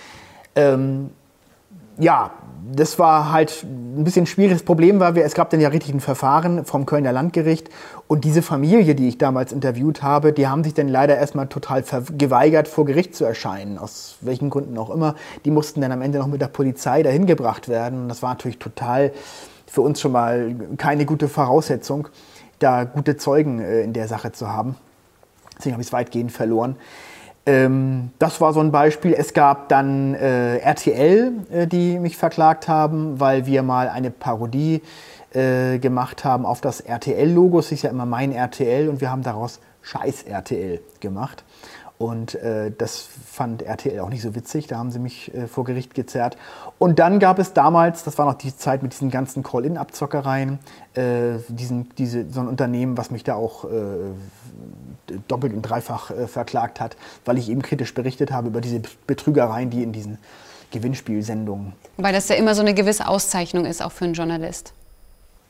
Ja, das war halt ein bisschen schwierig. Das Problem war, es gab dann ja richtig ein Verfahren vom Kölner Landgericht und diese Familie, die ich damals interviewt habe, die haben sich dann leider erstmal total geweigert, vor Gericht zu erscheinen, aus welchen Gründen auch immer. Die mussten dann am Ende noch mit der Polizei dahin gebracht werden und das war natürlich total für uns schon mal keine gute Voraussetzung, da gute Zeugen in der Sache zu haben. Deswegen habe ich es weitgehend verloren. Das war so ein Beispiel. Es gab dann RTL, die mich verklagt haben, weil wir mal eine Parodie gemacht haben auf das RTL-Logo. Es ist ja immer mein RTL und wir haben daraus Scheiß RTL gemacht. Und das fand RTL auch nicht so witzig, da haben sie mich vor Gericht gezerrt. Und dann gab es damals, das war noch die Zeit mit diesen ganzen Call-In-Abzockereien, so ein Unternehmen, was mich da auch doppelt und dreifach verklagt hat, weil ich eben kritisch berichtet habe über diese Betrügereien, die in diesen Gewinnspielsendungen. Weil das ja immer so eine gewisse Auszeichnung ist, auch für einen Journalist.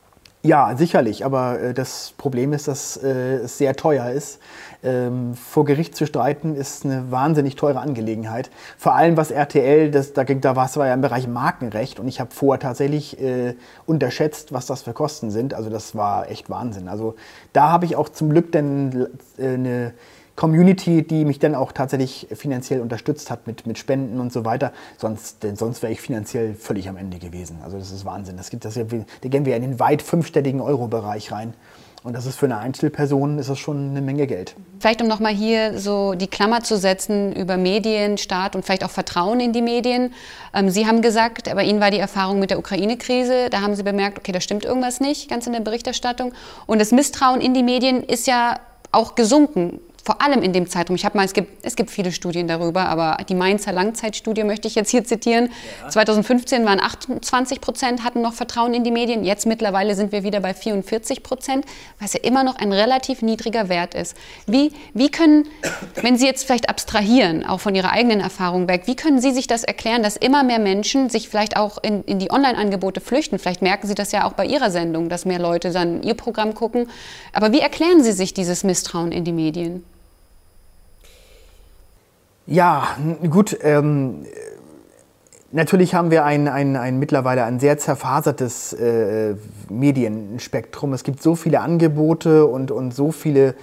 Ja, sicherlich, aber das Problem ist, dass es sehr teuer ist. Vor Gericht zu streiten ist eine wahnsinnig teure Angelegenheit. Vor allem was RTL, war ja im Bereich Markenrecht und ich habe vorher tatsächlich unterschätzt, was das für Kosten sind. Also das war echt Wahnsinn. Also da habe ich auch zum Glück dann eine Community, die mich dann auch tatsächlich finanziell unterstützt hat mit Spenden und so weiter. Sonst wäre ich finanziell völlig am Ende gewesen. Also das ist Wahnsinn. Da gehen wir in den weit fünfstelligen Euro-Bereich rein. Und das ist für eine Einzelperson ist das schon eine Menge Geld. Vielleicht um nochmal hier so die Klammer zu setzen über Medien, Staat und vielleicht auch Vertrauen in die Medien. Sie haben gesagt, bei Ihnen war die Erfahrung mit der Ukraine-Krise, da haben Sie bemerkt, okay, da stimmt irgendwas nicht, ganz in der Berichterstattung. Und das Misstrauen in die Medien ist ja auch gesunken. Vor allem in dem Zeitraum. Es gibt viele Studien darüber, aber die Mainzer Langzeitstudie möchte ich jetzt hier zitieren. Ja. 2015 waren 28% hatten noch Vertrauen in die Medien. Jetzt mittlerweile sind wir wieder bei 44%, was ja immer noch ein relativ niedriger Wert ist. Wie können, wenn Sie jetzt vielleicht abstrahieren, auch von Ihrer eigenen Erfahrung weg, wie können Sie sich das erklären, dass immer mehr Menschen sich vielleicht auch in die Online-Angebote flüchten? Vielleicht merken Sie das ja auch bei Ihrer Sendung, dass mehr Leute dann Ihr Programm gucken. Aber wie erklären Sie sich dieses Misstrauen in die Medien? Ja, gut. Natürlich haben wir mittlerweile ein sehr zerfasertes Medienspektrum. Es gibt so viele Angebote und so viele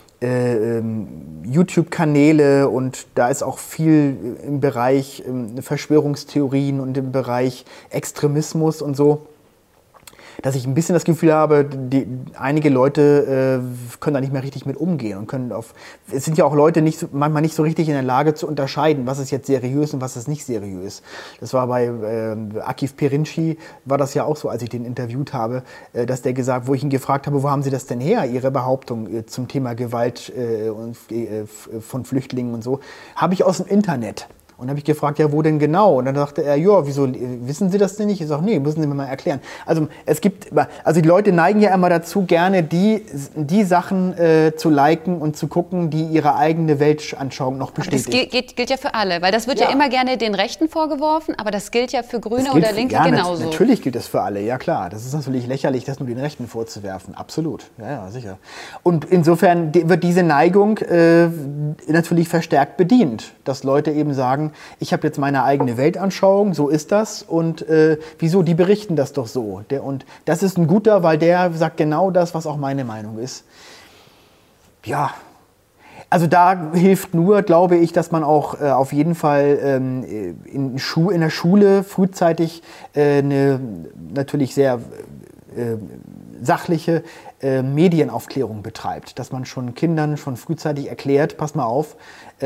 YouTube-Kanäle und da ist auch viel im Bereich Verschwörungstheorien und im Bereich Extremismus und so, dass ich ein bisschen das Gefühl habe, einige Leute können da nicht mehr richtig mit umgehen und es sind ja auch Leute manchmal nicht so richtig in der Lage zu unterscheiden, was ist jetzt seriös und was ist nicht seriös. Das war bei Akif Perinci, war das ja auch so, als ich den interviewt habe, dass wo ich ihn gefragt habe, wo haben Sie das denn her, Ihre Behauptung zum Thema Gewalt von Flüchtlingen und so, habe ich aus dem Internet. Und dann habe ich gefragt, ja, wo denn genau? Und dann sagte er, ja, wieso, wissen Sie das denn nicht? Ich sage, nee, müssen Sie mir mal erklären. Also die Leute neigen ja immer dazu, gerne die Sachen zu liken und zu gucken, die ihre eigene Weltanschauung noch bestätigen. Aber das gilt ja für alle, weil das wird ja immer gerne den Rechten vorgeworfen, aber das gilt ja für Grüne oder Linke genauso. Natürlich gilt das für alle, ja klar. Das ist natürlich lächerlich, das nur den Rechten vorzuwerfen. Absolut, ja, sicher. Und insofern wird diese Neigung natürlich verstärkt bedient, dass Leute eben sagen, ich habe jetzt meine eigene Weltanschauung, so ist das und wieso, die berichten das doch so. Und das ist ein guter, weil der sagt genau das, was auch meine Meinung ist. Ja, also da hilft nur, glaube ich, dass man auch auf jeden Fall in der Schule frühzeitig eine natürlich sehr sachliche Medienaufklärung betreibt, dass man schon Kindern schon frühzeitig erklärt, pass mal auf,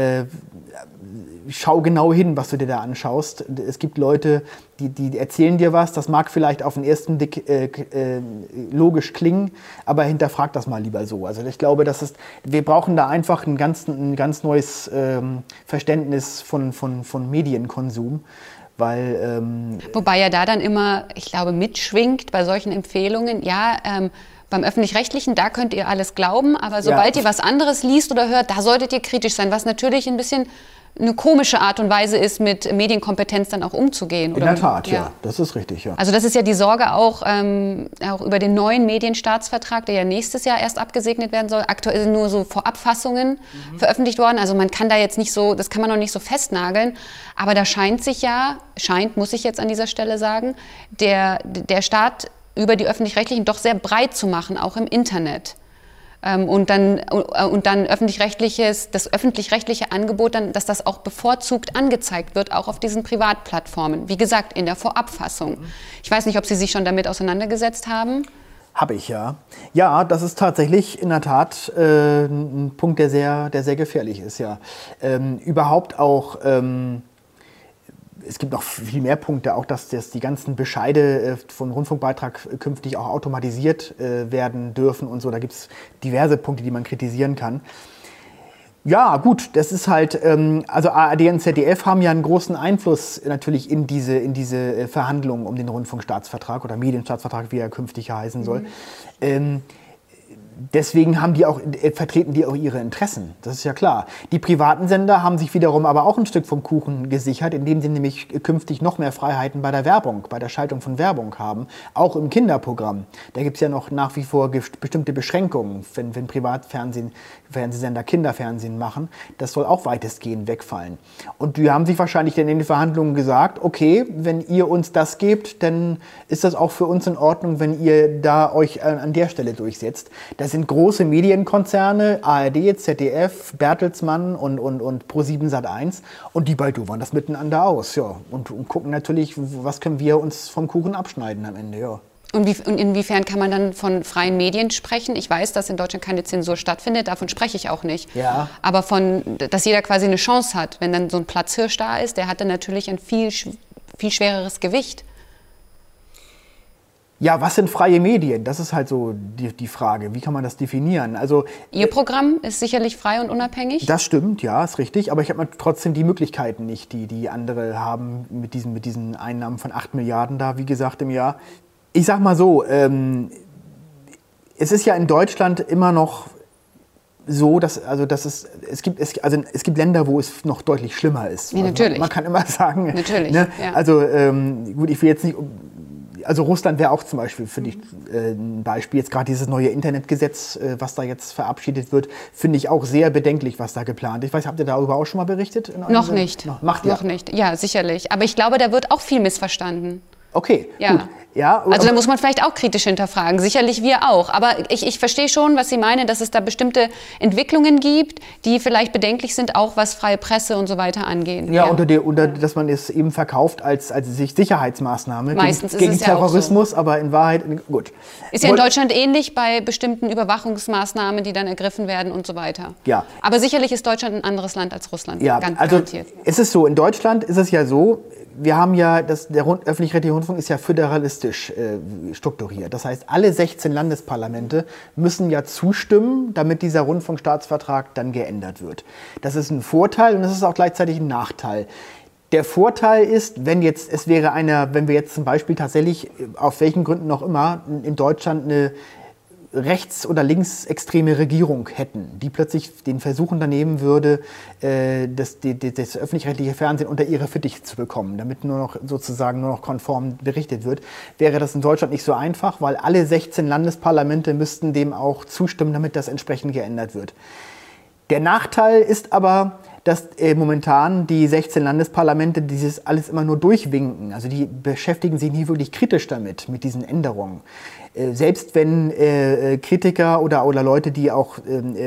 schau genau hin, was du dir da anschaust. Es gibt Leute, die erzählen dir was, das mag vielleicht auf den ersten Blick logisch klingen, aber hinterfrag das mal lieber so. Also ich glaube, wir brauchen da einfach ein ganz neues Verständnis von Medienkonsum. Wobei ja da dann immer, ich glaube, mitschwingt bei solchen Empfehlungen, beim Öffentlich-Rechtlichen, da könnt ihr alles glauben, aber sobald ihr was anderes liest oder hört, da solltet ihr kritisch sein, was natürlich ein bisschen eine komische Art und Weise ist, mit Medienkompetenz dann auch umzugehen. In der Tat, ja, das ist richtig, ja. Also das ist ja die Sorge auch über den neuen Medienstaatsvertrag, der ja nächstes Jahr erst abgesegnet werden soll. Aktuell sind nur so Vorabfassungen veröffentlicht worden, also man kann da jetzt nicht so, das kann man noch nicht so festnageln, aber da muss ich jetzt an dieser Stelle sagen, der Staat über die Öffentlich-Rechtlichen doch sehr breit zu machen, auch im Internet. Und dann das öffentlich-rechtliche Angebot, dass das auch bevorzugt angezeigt wird, auch auf diesen Privatplattformen. Wie gesagt, in der Vorabfassung. Ich weiß nicht, ob Sie sich schon damit auseinandergesetzt haben. Habe ich, ja. Ja, das ist tatsächlich in der Tat ein Punkt, der sehr gefährlich ist, ja. Überhaupt auch... Es gibt noch viel mehr Punkte, auch dass die ganzen Bescheide von Rundfunkbeitrag künftig auch automatisiert werden dürfen und so. Da gibt es diverse Punkte, die man kritisieren kann. Ja, gut, das ist halt, also ARD und ZDF haben ja einen großen Einfluss natürlich in diese Verhandlungen um den Rundfunkstaatsvertrag oder Medienstaatsvertrag, wie er künftig heißen soll. Deswegen vertreten die auch ihre Interessen, das ist ja klar. Die privaten Sender haben sich wiederum aber auch ein Stück vom Kuchen gesichert, indem sie nämlich künftig noch mehr Freiheiten bei der Werbung, bei der Schaltung von Werbung haben, auch im Kinderprogramm. Da gibt es ja noch nach wie vor bestimmte Beschränkungen, wenn Privatfernsehsender Kinderfernsehen machen. Das soll auch weitestgehend wegfallen. Und die haben sich wahrscheinlich dann in den Verhandlungen gesagt, okay, wenn ihr uns das gebt, dann ist das auch für uns in Ordnung, wenn ihr da euch an der Stelle durchsetzt. Das sind große Medienkonzerne, ARD, ZDF, Bertelsmann und Pro7 Sat.1 und die baldowern das miteinander aus. Ja. Und gucken natürlich, was können wir uns vom Kuchen abschneiden am Ende. Ja. Und inwiefern kann man dann von freien Medien sprechen? Ich weiß, dass in Deutschland keine Zensur stattfindet, davon spreche ich auch nicht. Ja. Aber dass jeder quasi eine Chance hat, wenn dann so ein Platzhirsch da ist, der hat dann natürlich ein viel schwereres Gewicht. Ja, was sind freie Medien? Das ist halt so die Frage. Wie kann man das definieren? Also, Ihr Programm ist sicherlich frei und unabhängig? Das stimmt, ja, ist richtig. Aber ich habe trotzdem die Möglichkeiten nicht, die andere haben mit diesen Einnahmen von 8 Milliarden da, wie gesagt, im Jahr. Ich sag mal so, es ist ja in Deutschland immer noch so, dass es gibt Länder, wo es noch deutlich schlimmer ist. Ja, natürlich. Man kann immer sagen, natürlich, ne? Ja. Also gut, ich will jetzt nicht. Also Russland wäre auch zum Beispiel, finde ich, ein Beispiel. Jetzt gerade dieses neue Internetgesetz, was da jetzt verabschiedet wird, finde ich auch sehr bedenklich, was da geplant ist. Ich weiß, habt ihr darüber auch schon mal berichtet? Noch nicht. Macht ihr? Noch nicht, ja, sicherlich. Aber ich glaube, da wird auch viel missverstanden. Okay, ja. Gut. Ja, also da muss man vielleicht auch kritisch hinterfragen, sicherlich wir auch. Aber ich verstehe schon, was Sie meinen, dass es da bestimmte Entwicklungen gibt, die vielleicht bedenklich sind, auch was freie Presse und so weiter angehen. Ja, dass man es eben verkauft als Sicherheitsmaßnahme Meistens gegen ist es Terrorismus, ja auch so. Aber in Wahrheit, gut. Ist ja in Deutschland ähnlich bei bestimmten Überwachungsmaßnahmen, die dann ergriffen werden und so weiter. Ja. Aber sicherlich ist Deutschland ein anderes Land als Russland, ja, ganz also garantiert. Es ist so, in Deutschland ist es ja so, wir haben ja, der öffentlich-rechtliche Rundfunk ist ja föderalistisch strukturiert. Das heißt, alle 16 Landesparlamente müssen ja zustimmen, damit dieser Rundfunkstaatsvertrag dann geändert wird. Das ist ein Vorteil und das ist auch gleichzeitig ein Nachteil. Der Vorteil ist, wenn wir jetzt zum Beispiel tatsächlich, auf welchen Gründen auch immer, in Deutschland eine rechts- oder linksextreme Regierung hätten, die plötzlich den Versuch unternehmen würde, das öffentlich-rechtliche Fernsehen unter ihre Fittiche zu bekommen, damit nur noch konform berichtet wird, wäre das in Deutschland nicht so einfach, weil alle 16 Landesparlamente müssten dem auch zustimmen, damit das entsprechend geändert wird. Der Nachteil ist aber, dass momentan die 16 Landesparlamente dieses alles immer nur durchwinken. Also die beschäftigen sich nie wirklich kritisch mit diesen Änderungen. Selbst wenn Kritiker oder Leute, die auch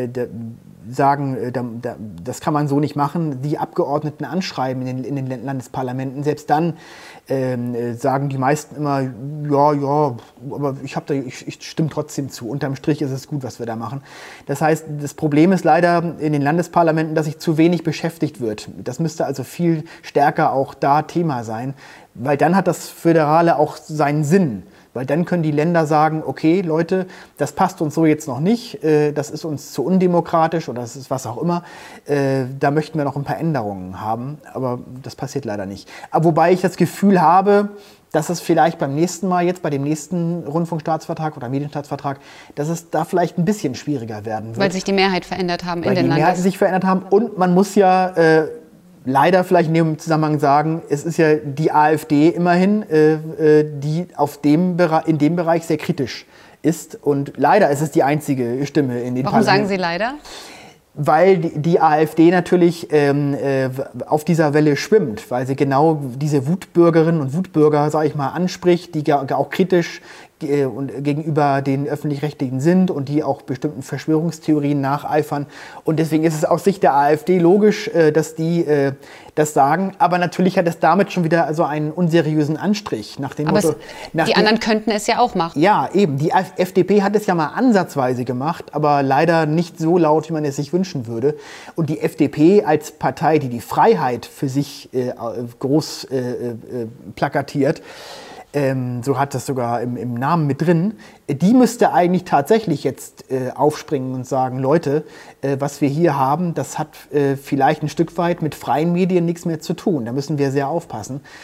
sagen, das kann man so nicht machen, die Abgeordneten anschreiben in den Landesparlamenten, selbst dann sagen die meisten immer, ja, aber ich stimme trotzdem zu. Unterm Strich ist es gut, was wir da machen. Das heißt, das Problem ist leider in den Landesparlamenten, dass sich zu wenig beschäftigt wird. Das müsste also viel stärker auch da Thema sein, weil dann hat das Föderale auch seinen Sinn. Weil dann können die Länder sagen, okay, Leute, das passt uns so jetzt noch nicht, das ist uns zu undemokratisch oder das ist was auch immer, da möchten wir noch ein paar Änderungen haben, aber das passiert leider nicht. Aber wobei ich das Gefühl habe, dass es vielleicht beim nächsten Mal, jetzt bei dem nächsten Rundfunkstaatsvertrag oder Medienstaatsvertrag, dass es da vielleicht ein bisschen schwieriger werden wird. Weil sich die Mehrheit verändert haben in den Weil die Mehrheiten sich verändert haben und man muss ja leider vielleicht in dem Zusammenhang sagen, es ist ja die AfD immerhin, die in dem Bereich sehr kritisch ist. Und leider ist es die einzige Stimme in den Warum sagen Sie leider? Weil die AfD natürlich auf dieser Welle schwimmt, weil sie genau diese Wutbürgerinnen und Wutbürger, sage ich mal, anspricht, die auch kritisch gegenüber den Öffentlich-Rechtlichen sind und die auch bestimmten Verschwörungstheorien nacheifern. Und deswegen ist es aus Sicht der AfD logisch, dass die das sagen. Aber natürlich hat es damit schon wieder so einen unseriösen Anstrich. Nach dem Motto, die anderen könnten es ja auch machen. Ja, eben. Die FDP hat es ja mal ansatzweise gemacht, aber leider nicht so laut, wie man es sich wünschen würde. Und die FDP als Partei, die die Freiheit für sich groß plakatiert, so hat das sogar im Namen mit drin, die müsste eigentlich tatsächlich jetzt aufspringen und sagen, Leute, was wir hier haben, das hat vielleicht ein Stück weit mit freien Medien nichts mehr zu tun. Da müssen wir sehr aufpassen.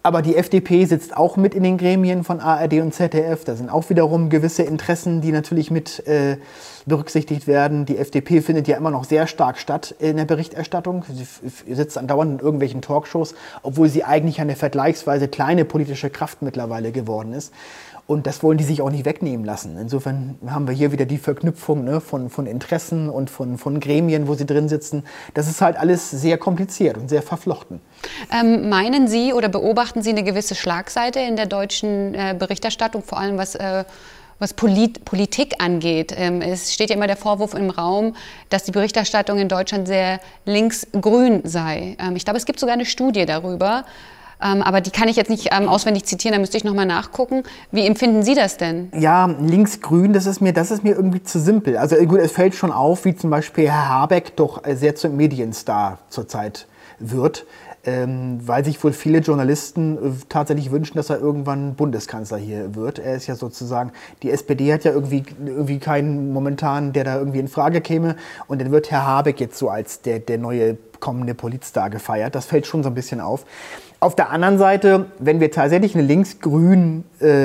Aber die FDP sitzt auch mit in den Gremien von ARD und ZDF. Da sind auch wiederum gewisse Interessen, die natürlich mit berücksichtigt werden. Die FDP findet ja immer noch sehr stark statt in der Berichterstattung. Sie sitzt andauernd in irgendwelchen Talkshows, obwohl sie eigentlich eine vergleichsweise kleine politische Kraft mittlerweile geworden ist. Und das wollen die sich auch nicht wegnehmen lassen. Insofern haben wir hier wieder die Verknüpfung, ne, von Interessen und von Gremien, wo sie drin sitzen. Das ist halt alles sehr kompliziert und sehr verflochten. Meinen Sie oder beobachten Sie eine gewisse Schlagseite in der deutschen Berichterstattung, vor allem was Politik angeht? Es steht ja immer der Vorwurf im Raum, dass die Berichterstattung in Deutschland sehr links-grün sei. Ich glaube, es gibt sogar eine Studie darüber. Aber die kann ich jetzt nicht auswendig zitieren, da müsste ich nochmal nachgucken. Wie empfinden Sie das denn? Ja, links-grün, das ist mir irgendwie zu simpel. Also gut, es fällt schon auf, wie zum Beispiel Herr Habeck doch sehr zum Medienstar zurzeit wird, weil sich wohl viele Journalisten tatsächlich wünschen, dass er irgendwann Bundeskanzler hier wird. Er ist ja sozusagen, die SPD hat ja irgendwie keinen momentan, der da irgendwie in Frage käme. Und dann wird Herr Habeck jetzt so als der neue kommende Politstar gefeiert. Das fällt schon so ein bisschen auf. Auf der anderen Seite, wenn wir tatsächlich eine links-grün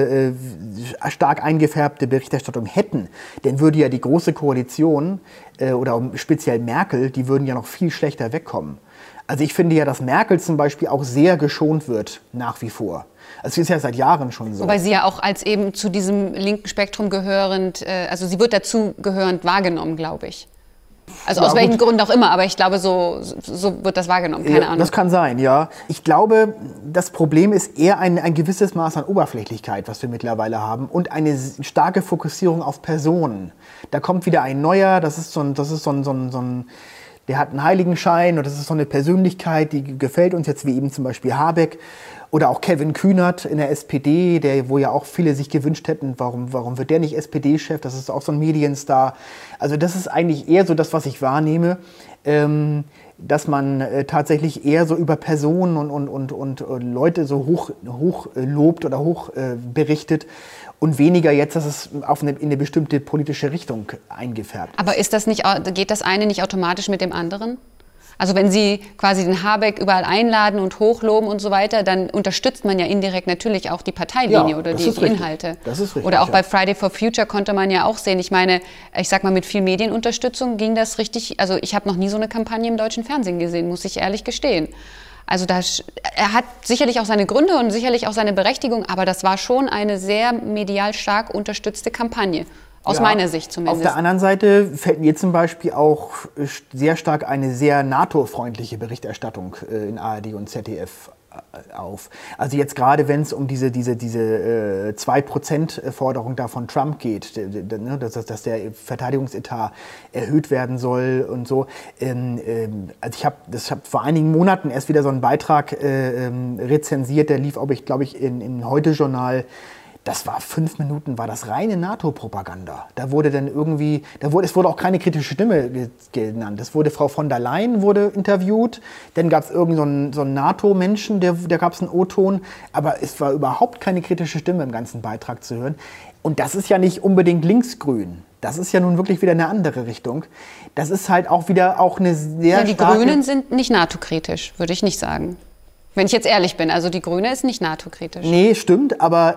stark eingefärbte Berichterstattung hätten, dann würde ja die Große Koalition oder speziell Merkel, die würden ja noch viel schlechter wegkommen. Also ich finde ja, dass Merkel zum Beispiel auch sehr geschont wird, nach wie vor. Also es ist ja seit Jahren schon so. Wobei sie ja auch als eben zu diesem linken Spektrum gehörend, also sie wird dazu gehörend wahrgenommen, glaube ich. Also aus welchen Gründen auch immer, aber ich glaube, so wird das wahrgenommen, keine Ahnung. Das kann sein, ja. Ich glaube, das Problem ist eher ein gewisses Maß an Oberflächlichkeit, was wir mittlerweile haben, und eine starke Fokussierung auf Personen. Da kommt wieder ein neuer, das ist so ein der hat einen Heiligenschein und das ist so eine Persönlichkeit, die gefällt uns jetzt, wie eben zum Beispiel Habeck. Oder auch Kevin Kühnert in der SPD, wo ja auch viele sich gewünscht hätten, warum wird der nicht SPD-Chef? Das ist auch so ein Medienstar. Also das ist eigentlich eher so das, was ich wahrnehme, dass man tatsächlich eher so über Personen und Leute so hoch lobt oder hoch berichtet und weniger jetzt, dass es in eine bestimmte politische Richtung eingefärbt ist. Aber geht das eine nicht automatisch mit dem anderen? Also wenn Sie quasi den Habeck überall einladen und hochloben und so weiter, dann unterstützt man ja indirekt natürlich auch die Parteilinie oder die Inhalte. Das ist richtig. Oder auch bei Friday for Future konnte man ja auch sehen. Ich meine, ich sag mal, mit viel Medienunterstützung ging das richtig. Also ich habe noch nie so eine Kampagne im deutschen Fernsehen gesehen, muss ich ehrlich gestehen. Also er hat sicherlich auch seine Gründe und sicherlich auch seine Berechtigung, aber das war schon eine sehr medial stark unterstützte Kampagne. Aus meiner Sicht zumindest. Auf der anderen Seite fällt mir zum Beispiel auch sehr stark eine sehr NATO-freundliche Berichterstattung in ARD und ZDF auf. Also jetzt gerade, wenn es um diese 2%-Forderung da von Trump geht, dass der Verteidigungsetat erhöht werden soll und so. Also ich habe vor einigen Monaten erst wieder so einen Beitrag rezensiert, der lief, glaube ich, im Heute-Journal. Das war 5 Minuten, war das reine NATO-Propaganda. Da wurde dann irgendwie, es wurde auch keine kritische Stimme genannt. Es wurde Frau von der Leyen wurde interviewt, dann gab es irgend so einen NATO-Menschen, da gab es einen O-Ton, aber es war überhaupt keine kritische Stimme im ganzen Beitrag zu hören. Und das ist ja nicht unbedingt linksgrün. Das ist ja nun wirklich wieder eine andere Richtung. Das ist halt auch wieder eine sehr die Grünen sind nicht NATO-kritisch, würde ich nicht sagen. Wenn ich jetzt ehrlich bin, also die Grüne ist nicht NATO-kritisch. Nee, stimmt, aber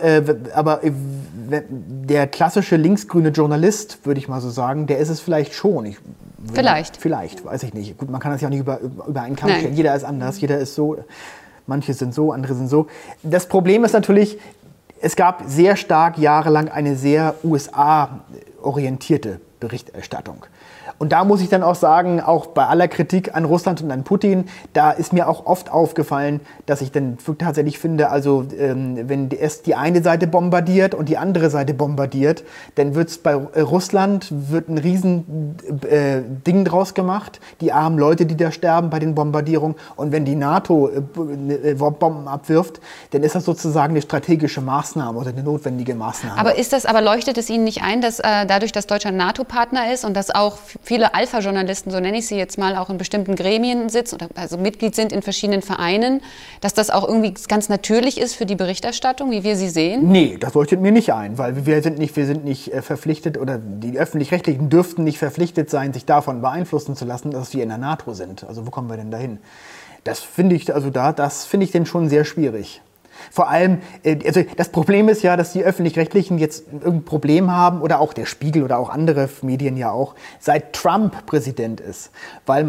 der klassische linksgrüne Journalist, würde ich mal so sagen, der ist es vielleicht schon. Vielleicht, weiß ich nicht. Gut, man kann das ja auch nicht über einen Kamm stellen. Jeder ist anders, jeder ist so. Manche sind so, andere sind so. Das Problem ist natürlich, es gab sehr stark jahrelang eine sehr USA-orientierte Berichterstattung. Und da muss ich dann auch sagen, auch bei aller Kritik an Russland und an Putin, da ist mir auch oft aufgefallen, dass ich dann tatsächlich finde, also wenn erst die eine Seite bombardiert und die andere Seite bombardiert, dann wird es bei Russland ein riesen Ding draus gemacht, die armen Leute, die da sterben bei den Bombardierungen. Und wenn die NATO Bomben abwirft, dann ist das sozusagen eine strategische Maßnahme oder eine notwendige Maßnahme. Aber leuchtet es Ihnen nicht ein, dass dadurch, dass Deutschland NATO-Partner ist und dass auch viele Alpha-Journalisten, so nenne ich sie jetzt mal, auch in bestimmten Gremien sitzen oder also Mitglied sind in verschiedenen Vereinen, dass das auch irgendwie ganz natürlich ist für die Berichterstattung, wie wir sie sehen? Nee, das leuchtet mir nicht ein, weil wir sind nicht verpflichtet oder die Öffentlich-Rechtlichen dürften nicht verpflichtet sein, sich davon beeinflussen zu lassen, dass wir in der NATO sind. Also wo kommen wir denn dahin? Das finde ich, das finde ich denn schon sehr schwierig. Vor allem, also das Problem ist ja, dass die Öffentlich-Rechtlichen jetzt irgendein Problem haben, oder auch der Spiegel oder auch andere Medien ja auch, seit Trump Präsident ist. Weil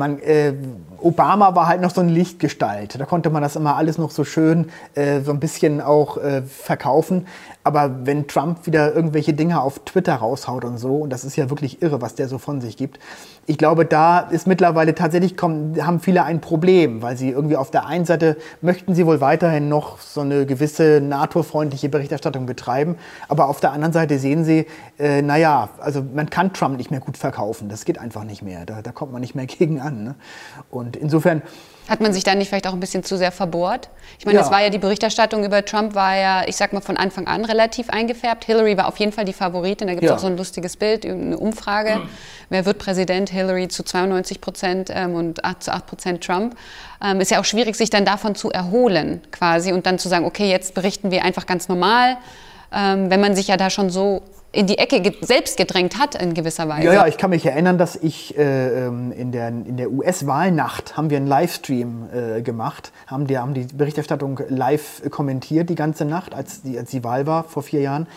Obama war halt noch so eine Lichtgestalt. Da konnte man das immer alles noch so schön so ein bisschen auch verkaufen. Aber wenn Trump wieder irgendwelche Dinge auf Twitter raushaut und so, und das ist ja wirklich irre, was der so von sich gibt, ich glaube, da ist mittlerweile tatsächlich, haben viele ein Problem, weil sie irgendwie auf der einen Seite möchten sie wohl weiterhin noch so eine gewisse NATO-freundliche Berichterstattung betreiben, aber auf der anderen Seite sehen sie, also man kann Trump nicht mehr gut verkaufen, das geht einfach nicht mehr, da kommt man nicht mehr gegen an. Ne? Und insofern... Hat man sich da nicht vielleicht auch ein bisschen zu sehr verbohrt? Ich meine, das war ja, die Berichterstattung über Trump war ja, ich sag mal, von Anfang an relativ eingefärbt. Hillary war auf jeden Fall die Favoritin. Da gibt es auch so ein lustiges Bild, eine Umfrage. Wer wird Präsident? Hillary zu 92% und zu 8% Trump. Ist ja auch schwierig, sich dann davon zu erholen quasi und dann zu sagen, okay, jetzt berichten wir einfach ganz normal, wenn man sich ja da schon so in die Ecke selbst gedrängt hat in gewisser Weise. Ja, ich kann mich erinnern, dass ich in der US-Wahlnacht haben wir einen Livestream gemacht, haben die Berichterstattung live kommentiert die ganze Nacht, als die Wahl war vor 4 Jahren.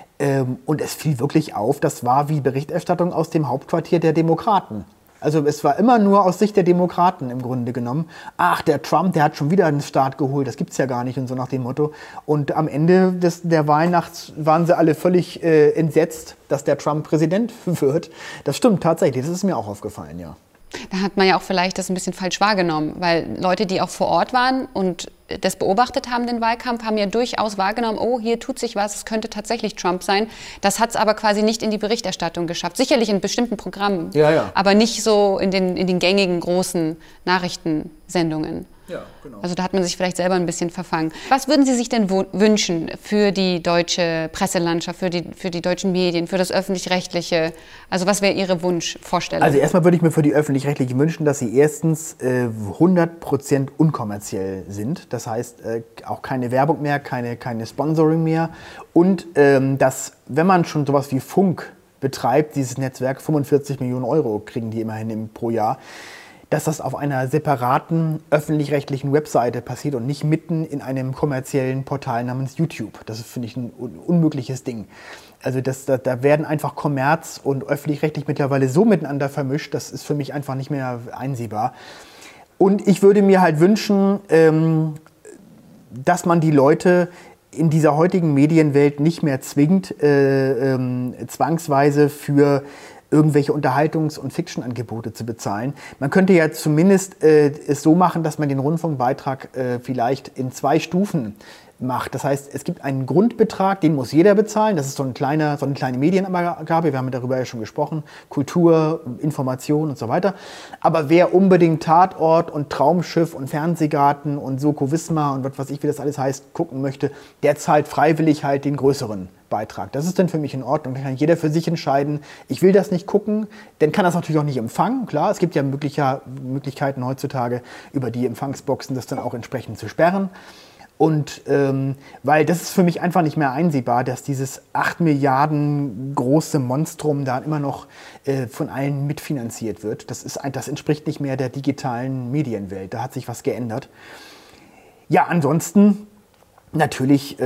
Und es fiel wirklich auf, das war wie Berichterstattung aus dem Hauptquartier der Demokraten. Also es war immer nur aus Sicht der Demokraten im Grunde genommen. Ach, der Trump, der hat schon wieder einen Start geholt, das gibt's ja gar nicht und so nach dem Motto. Und am Ende der Wahlnacht waren sie alle völlig entsetzt, dass der Trump Präsident wird. Das stimmt tatsächlich, das ist mir auch aufgefallen, ja. Da hat man ja auch vielleicht das ein bisschen falsch wahrgenommen, weil Leute, die auch vor Ort waren und das beobachtet haben, den Wahlkampf, haben ja durchaus wahrgenommen, oh, hier tut sich was, es könnte tatsächlich Trump sein. Das hat es aber quasi nicht in die Berichterstattung geschafft. Sicherlich in bestimmten Programmen, aber nicht so in den gängigen großen Nachrichtensendungen. Ja, genau. Also da hat man sich vielleicht selber ein bisschen verfangen. Was würden Sie sich denn wünschen für die deutsche Presselandschaft, für die deutschen Medien, für das Öffentlich-Rechtliche? Also was wäre Ihre Wunschvorstellung? Also erstmal würde ich mir für die Öffentlich-Rechtlichen wünschen, dass sie erstens 100% unkommerziell sind. Das heißt, auch keine Werbung mehr, keine Sponsoring mehr. Und dass, wenn man schon sowas wie Funk betreibt, dieses Netzwerk, 45 Millionen Euro kriegen die immerhin pro Jahr, dass das auf einer separaten öffentlich-rechtlichen Webseite passiert und nicht mitten in einem kommerziellen Portal namens YouTube. Das finde ich ein unmögliches Ding. Also da werden einfach Kommerz und öffentlich-rechtlich mittlerweile so miteinander vermischt, das ist für mich einfach nicht mehr einsehbar. Und ich würde mir halt wünschen, dass man die Leute in dieser heutigen Medienwelt nicht mehr zwingt, zwangsweise für irgendwelche Unterhaltungs- und Fiction-Angebote zu bezahlen. Man könnte ja zumindest es so machen, dass man den Rundfunkbeitrag vielleicht in 2 Stufen macht. Das heißt, es gibt einen Grundbetrag, den muss jeder bezahlen. Das ist so eine kleine Medienabgabe. Wir haben darüber ja schon gesprochen. Kultur, Information und so weiter. Aber wer unbedingt Tatort und Traumschiff und Fernsehgarten und Soko Wismar und was weiß ich, wie das alles heißt, gucken möchte, der zahlt freiwillig halt den größeren Beitrag. Das ist dann für mich in Ordnung. Dann kann jeder für sich entscheiden, ich will das nicht gucken, dann kann das natürlich auch nicht empfangen. Klar, es gibt ja Möglichkeiten heutzutage, über die Empfangsboxen das dann auch entsprechend zu sperren. Und weil das ist für mich einfach nicht mehr einsehbar, dass dieses 8 Milliarden große Monstrum da immer noch von allen mitfinanziert wird. Das entspricht nicht mehr der digitalen Medienwelt. Da hat sich was geändert. Ja, ansonsten natürlich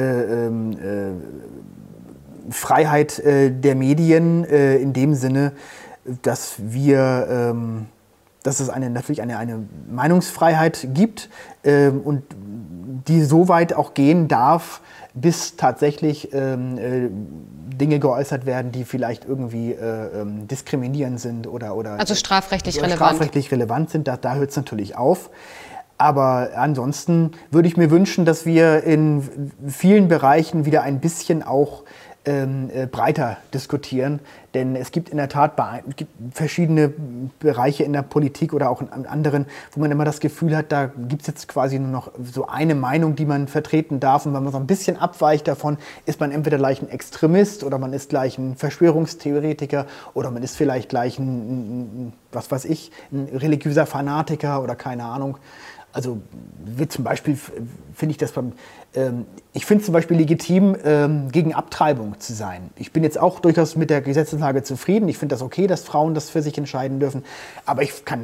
Freiheit der Medien in dem Sinne, dass es natürlich eine Meinungsfreiheit gibt und die so weit auch gehen darf, bis tatsächlich Dinge geäußert werden, die vielleicht irgendwie diskriminierend sind oder also strafrechtlich relevant sind. Da hört es natürlich auf. Aber ansonsten würde ich mir wünschen, dass wir in vielen Bereichen wieder ein bisschen auch breiter diskutieren. Denn es gibt in der Tat verschiedene Bereiche in der Politik oder auch in anderen, wo man immer das Gefühl hat, da gibt es jetzt quasi nur noch so eine Meinung, die man vertreten darf. Und wenn man so ein bisschen abweicht davon, ist man entweder gleich ein Extremist oder man ist gleich ein Verschwörungstheoretiker oder man ist vielleicht gleich ein religiöser Fanatiker oder keine Ahnung. Also wie zum Beispiel finde ich das ich finde es zum Beispiel legitim, gegen Abtreibung zu sein. Ich bin jetzt auch durchaus mit der Gesetzeslage zufrieden. Ich finde das okay, dass Frauen das für sich entscheiden dürfen. Aber ich kann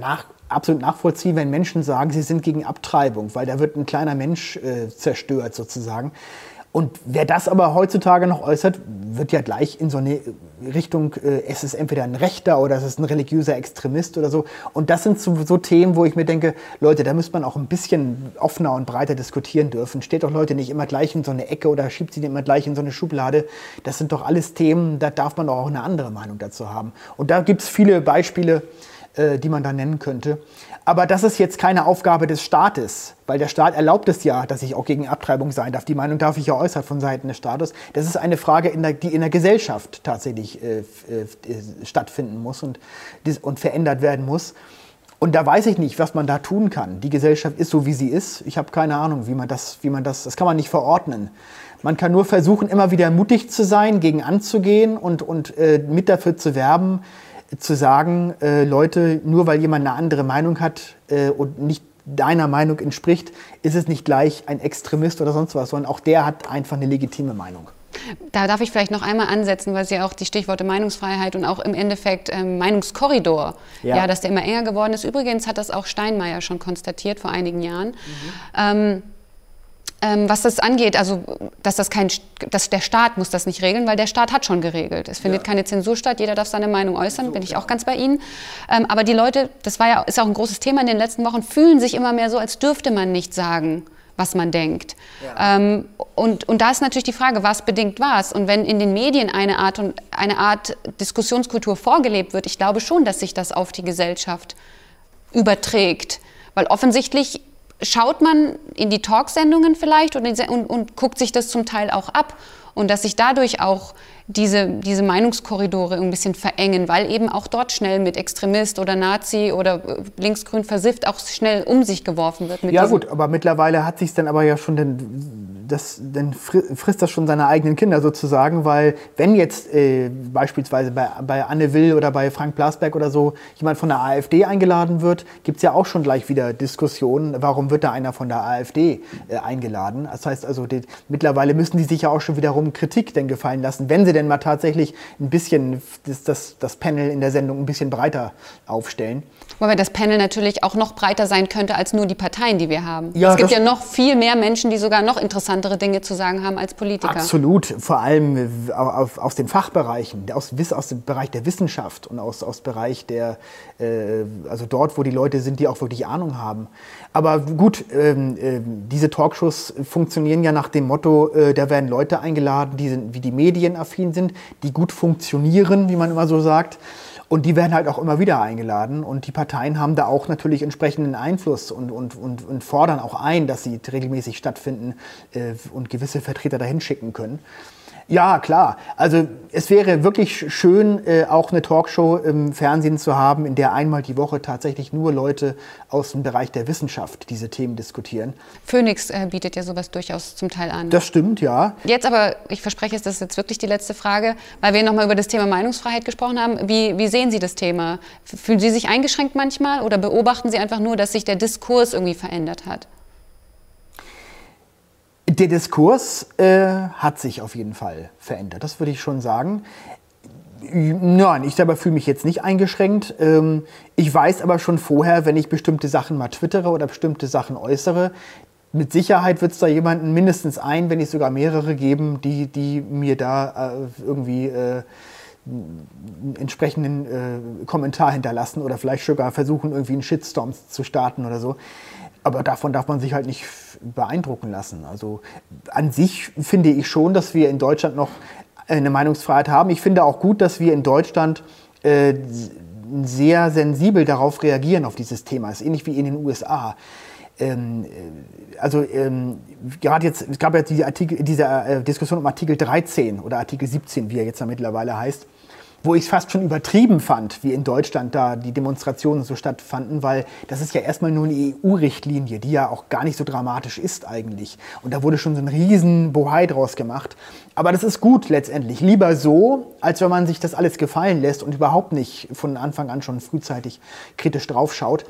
absolut nachvollziehen, wenn Menschen sagen, sie sind gegen Abtreibung, weil da wird ein kleiner Mensch zerstört sozusagen. Und wer das aber heutzutage noch äußert, wird ja gleich in so eine Richtung, es ist entweder ein Rechter oder es ist ein religiöser Extremist oder so. Und das sind so Themen, wo ich mir denke, Leute, da müsste man auch ein bisschen offener und breiter diskutieren dürfen. Steht doch Leute nicht immer gleich in so eine Ecke oder schiebt sie immer gleich in so eine Schublade. Das sind doch alles Themen, da darf man doch auch eine andere Meinung dazu haben. Und da gibt es viele Beispiele, die man da nennen könnte. Aber das ist jetzt keine Aufgabe des Staates, weil der Staat erlaubt es ja, dass ich auch gegen Abtreibung sein darf. Die Meinung darf ich ja äußern von Seiten des Staates. Das ist eine Frage, die in der Gesellschaft tatsächlich stattfinden muss und verändert werden muss. Und da weiß ich nicht, was man da tun kann. Die Gesellschaft ist so, wie sie ist. Ich habe keine Ahnung, das kann man nicht verordnen. Man kann nur versuchen, immer wieder mutig zu sein, gegen anzugehen und mit dafür zu werben, zu sagen, Leute, nur weil jemand eine andere Meinung hat und nicht deiner Meinung entspricht, ist es nicht gleich ein Extremist oder sonst was, sondern auch der hat einfach eine legitime Meinung. Da darf ich vielleicht noch einmal ansetzen, weil Sie auch die Stichworte Meinungsfreiheit und auch im Endeffekt Meinungskorridor, dass der immer enger geworden ist. Übrigens hat das auch Steinmeier schon konstatiert vor einigen Jahren. Was das angeht, also dass der Staat muss das nicht regeln, weil der Staat hat schon geregelt. Es findet keine Zensur statt, jeder darf seine Meinung äußern, bin ich auch ganz bei Ihnen. Aber die Leute, ist auch ein großes Thema in den letzten Wochen, fühlen sich immer mehr so, als dürfte man nicht sagen, was man denkt. Ja. Und da ist natürlich die Frage, was bedingt was? Und wenn in den Medien eine Art Diskussionskultur vorgelebt wird, ich glaube schon, dass sich das auf die Gesellschaft überträgt. Weil offensichtlich schaut man in die Talksendungen vielleicht und guckt sich das zum Teil auch ab. Und dass sich dadurch auch diese Meinungskorridore ein bisschen verengen, weil eben auch dort schnell mit Extremist oder Nazi oder linksgrün versifft auch schnell um sich geworfen wird. Ja gut, aber mittlerweile hat sich dann aber ja schon, dann frisst das schon seine eigenen Kinder sozusagen, weil wenn jetzt beispielsweise bei Anne Will oder bei Frank Blasberg oder so jemand von der AfD eingeladen wird, gibt es ja auch schon gleich wieder Diskussionen, warum wird da einer von der AfD eingeladen. Das heißt also, mittlerweile müssen die sich ja auch schon wiederum Kritik denn gefallen lassen, wenn sie denn mal tatsächlich ein bisschen das Panel in der Sendung ein bisschen breiter aufstellen. Wobei das Panel natürlich auch noch breiter sein könnte als nur die Parteien, die wir haben. Ja, es gibt ja noch viel mehr Menschen, die sogar noch interessantere Dinge zu sagen haben als Politiker. Absolut, vor allem aus den Fachbereichen, aus dem Bereich der Wissenschaft und aus Bereich also dort, wo die Leute sind, die auch wirklich Ahnung haben. Aber gut, diese Talkshows funktionieren ja nach dem Motto, da werden Leute eingeladen, wie die medienaffin sind, die gut funktionieren, wie man immer so sagt. Und die werden halt auch immer wieder eingeladen. Und die Parteien haben da auch natürlich entsprechenden Einfluss und fordern auch ein, dass sie regelmäßig stattfinden und gewisse Vertreter dahin schicken können. Ja, klar. Also es wäre wirklich schön, auch eine Talkshow im Fernsehen zu haben, in der einmal die Woche tatsächlich nur Leute aus dem Bereich der Wissenschaft diese Themen diskutieren. Phoenix bietet ja sowas durchaus zum Teil an. Das stimmt, ja. Jetzt aber, ich verspreche es, das ist jetzt wirklich die letzte Frage, weil wir nochmal über das Thema Meinungsfreiheit gesprochen haben. Wie sehen Sie das Thema? Fühlen Sie sich eingeschränkt manchmal oder beobachten Sie einfach nur, dass sich der Diskurs irgendwie verändert hat? Der Diskurs hat sich auf jeden Fall verändert, das würde ich schon sagen. Nein, ich selber fühle mich jetzt nicht eingeschränkt. Ich weiß aber schon vorher, wenn ich bestimmte Sachen mal twittere oder bestimmte Sachen äußere, mit Sicherheit wird es da jemanden, mindestens einen, wenn nicht sogar mehrere geben, die mir da irgendwie einen entsprechenden Kommentar hinterlassen oder vielleicht sogar versuchen, irgendwie einen Shitstorm zu starten oder so. Aber davon darf man sich halt nicht beeindrucken lassen. Also an sich finde ich schon, dass wir in Deutschland noch eine Meinungsfreiheit haben. Ich finde auch gut, dass wir in Deutschland sehr sensibel darauf reagieren, auf dieses Thema. Das ist ähnlich wie in den USA. Gerade jetzt, es gab ja diese Diskussion um Artikel 13 oder Artikel 17, wie er jetzt da mittlerweile heißt, wo ich es fast schon übertrieben fand, wie in Deutschland da die Demonstrationen so stattfanden, weil das ist ja erstmal nur eine EU-Richtlinie, die ja auch gar nicht so dramatisch ist eigentlich. Und da wurde schon so ein riesen Bohai draus gemacht. Aber das ist gut letztendlich. Lieber so, als wenn man sich das alles gefallen lässt und überhaupt nicht von Anfang an schon frühzeitig kritisch draufschaut.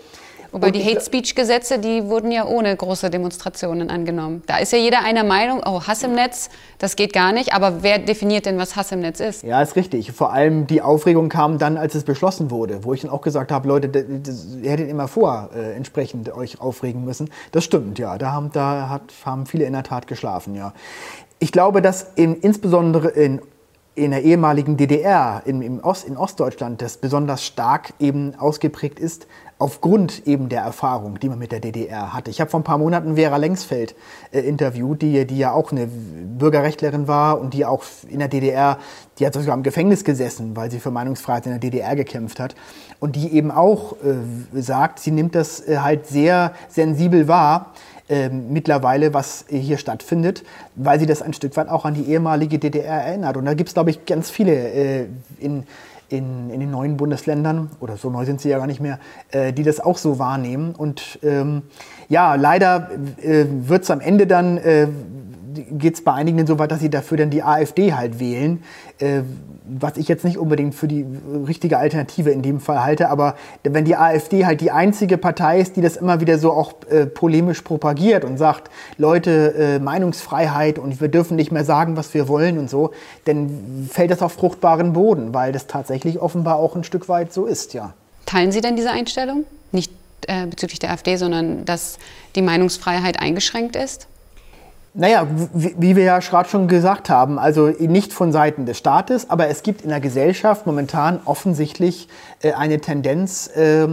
Wobei die Hate-Speech-Gesetze, die wurden ja ohne große Demonstrationen angenommen. Da ist ja jeder einer Meinung, oh, Hass im Netz, das geht gar nicht. Aber wer definiert denn, was Hass im Netz ist? Ja, ist richtig. Vor allem die Aufregung kam dann, als es beschlossen wurde, wo ich dann auch gesagt habe, Leute, ihr hättet immer entsprechend euch aufregen müssen. Das stimmt, ja. Da haben viele in der Tat geschlafen, ja. Ich glaube, dass insbesondere in der ehemaligen DDR, in Ostdeutschland, das besonders stark eben ausgeprägt ist, aufgrund eben der Erfahrung, die man mit der DDR hatte. Ich habe vor ein paar Monaten Vera Lengsfeld interviewt, die ja auch eine Bürgerrechtlerin war und die auch in der DDR, die hat sogar im Gefängnis gesessen, weil sie für Meinungsfreiheit in der DDR gekämpft hat. Und die eben auch sagt, sie nimmt das halt sehr sensibel wahr, mittlerweile, was hier stattfindet, weil sie das ein Stück weit auch an die ehemalige DDR erinnert. Und da gibt es, glaube ich, ganz viele in den neuen Bundesländern, oder so neu sind sie ja gar nicht mehr, die das auch so wahrnehmen. Und ja, leider wird es am Ende dann, geht es bei einigen so weit, dass sie dafür dann die AfD halt wählen, was ich jetzt nicht unbedingt für die richtige Alternative in dem Fall halte, aber wenn die AfD halt die einzige Partei ist, die das immer wieder so auch polemisch propagiert und sagt, Leute, Meinungsfreiheit und wir dürfen nicht mehr sagen, was wir wollen und so, dann fällt das auf fruchtbaren Boden, weil das tatsächlich offenbar auch ein Stück weit so ist, ja. Teilen Sie denn diese Einstellung? Nicht bezüglich der AfD, sondern dass die Meinungsfreiheit eingeschränkt ist? Naja, wie wir ja gerade schon gesagt haben, also nicht von Seiten des Staates, aber es gibt in der Gesellschaft momentan offensichtlich eine Tendenz,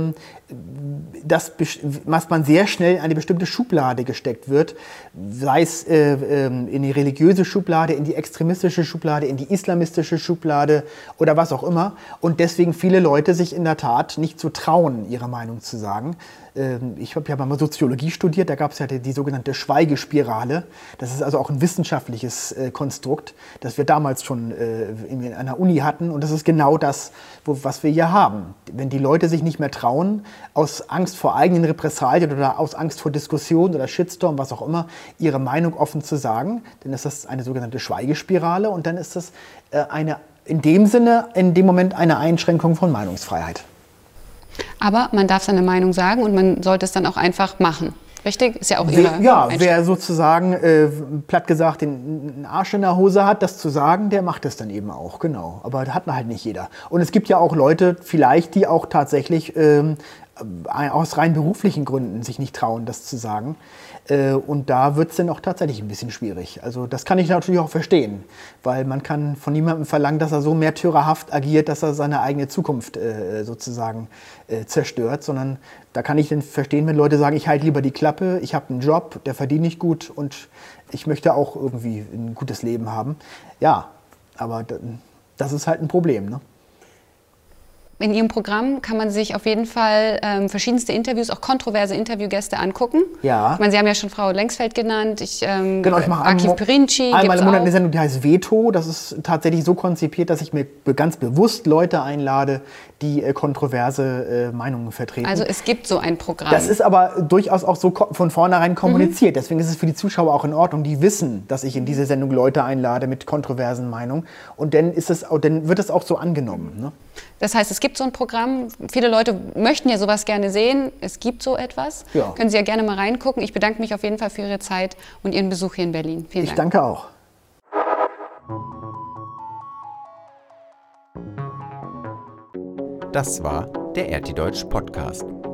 dass man sehr schnell in eine bestimmte Schublade gesteckt wird, sei es in die religiöse Schublade, in die extremistische Schublade, in die islamistische Schublade oder was auch immer. Und deswegen viele Leute sich in der Tat nicht so trauen, ihre Meinung zu sagen. Ich habe ja mal Soziologie studiert, da gab es ja die sogenannte Schweigespirale. Das ist also auch ein wissenschaftliches Konstrukt, das wir damals schon in einer Uni hatten. Und das ist genau das, was wir hier haben. Wenn die Leute sich nicht mehr trauen, aus Angst vor eigenen Repressalien oder aus Angst vor Diskussionen oder Shitstorm, was auch immer, ihre Meinung offen zu sagen, dann ist das eine sogenannte Schweigespirale und dann ist das in dem Moment eine Einschränkung von Meinungsfreiheit. Aber man darf seine Meinung sagen und man sollte es dann auch einfach machen. Richtig? Ist ja auch Ihre wer sozusagen, platt gesagt, den Arsch in der Hose hat, das zu sagen, der macht es dann eben auch, genau. Aber das hat halt nicht jeder. Und es gibt ja auch Leute, vielleicht, die auch tatsächlich aus rein beruflichen Gründen sich nicht trauen, das zu sagen. Und da wird es dann auch tatsächlich ein bisschen schwierig. Also das kann ich natürlich auch verstehen, weil man kann von niemandem verlangen, dass er so märtyrerhaft agiert, dass er seine eigene Zukunft sozusagen zerstört, sondern da kann ich dann verstehen, wenn Leute sagen, ich halte lieber die Klappe, ich habe einen Job, der verdiene ich gut und ich möchte auch irgendwie ein gutes Leben haben. Ja, aber das ist halt ein Problem, ne? In Ihrem Programm kann man sich auf jeden Fall verschiedenste Interviews, auch kontroverse Interviewgäste angucken. Ja. Ich meine, Sie haben ja schon Frau Lengsfeld genannt. Genau, ich mache Akif Pirinci. Einmal im Monat eine Sendung, die heißt Veto. Das ist tatsächlich so konzipiert, dass ich mir ganz bewusst Leute einlade, die kontroverse Meinungen vertreten. Also es gibt so ein Programm. Das ist aber durchaus auch so von vornherein kommuniziert. Deswegen ist es für die Zuschauer auch in Ordnung. Die wissen, dass ich in diese Sendung Leute einlade mit kontroversen Meinungen. Und dann wird es auch so angenommen, ne? Das heißt, es gibt so ein Programm. Viele Leute möchten ja sowas gerne sehen. Es gibt so etwas. Ja. Können Sie ja gerne mal reingucken. Ich bedanke mich auf jeden Fall für Ihre Zeit und Ihren Besuch hier in Berlin. Vielen Dank. Ich danke auch. Das war der RT Deutsch Podcast.